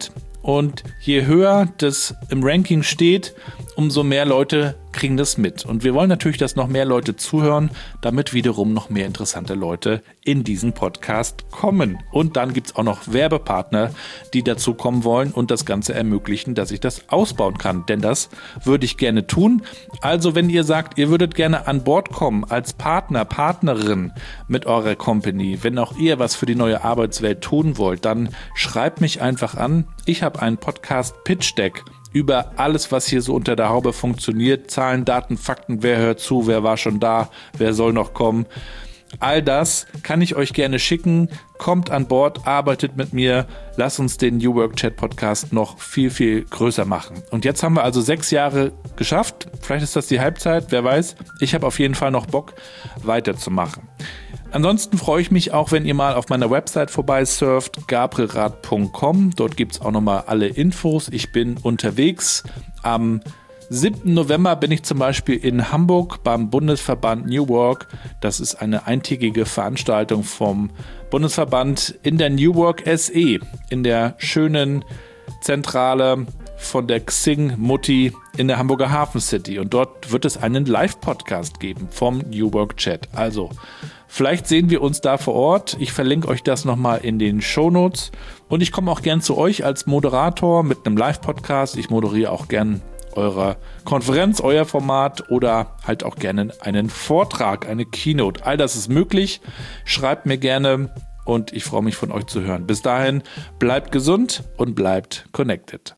Und je höher das im Ranking steht, umso mehr Leute kriegen das mit. Und wir wollen natürlich, dass noch mehr Leute zuhören, damit wiederum noch mehr interessante Leute in diesen Podcast kommen. Und dann gibt es auch noch Werbepartner, die dazu kommen wollen und das Ganze ermöglichen, dass ich das ausbauen kann. Denn das würde ich gerne tun. Also wenn ihr sagt, ihr würdet gerne an Bord kommen als Partner, Partnerin mit eurer Company, wenn auch ihr was für die neue Arbeitswelt tun wollt, dann schreibt mich einfach an. Ich habe einen Podcast-Pitch-Deck über alles, was hier so unter der Haube funktioniert. Zahlen, Daten, Fakten, wer hört zu, wer war schon da, wer soll noch kommen. All das kann ich euch gerne schicken. Kommt an Bord, arbeitet mit mir. Lasst uns den New Work Chat Podcast noch viel, viel größer machen. Und jetzt haben wir also 6 Jahre geschafft. Vielleicht ist das die Halbzeit, wer weiß. Ich habe auf jeden Fall noch Bock, weiterzumachen. Ansonsten freue ich mich auch, wenn ihr mal auf meiner Website vorbeisurft, gabrielrath.com. Dort gibt es auch nochmal alle Infos. Ich bin unterwegs. Am 7. November bin ich zum Beispiel in Hamburg beim Bundesverband New Work. Das ist eine eintägige Veranstaltung vom Bundesverband in der New Work SE, in der schönen Zentrale von der Xing-Mutti in der Hamburger Hafen City. Und dort wird es einen Live-Podcast geben vom New Work Chat. Also, vielleicht sehen wir uns da vor Ort. Ich verlinke euch das nochmal in den Shownotes. Und ich komme auch gern zu euch als Moderator mit einem Live-Podcast. Ich moderiere auch gern eure Konferenz, euer Format oder halt auch gerne einen Vortrag, eine Keynote. All das ist möglich. Schreibt mir gerne und ich freue mich von euch zu hören. Bis dahin, bleibt gesund und bleibt connected.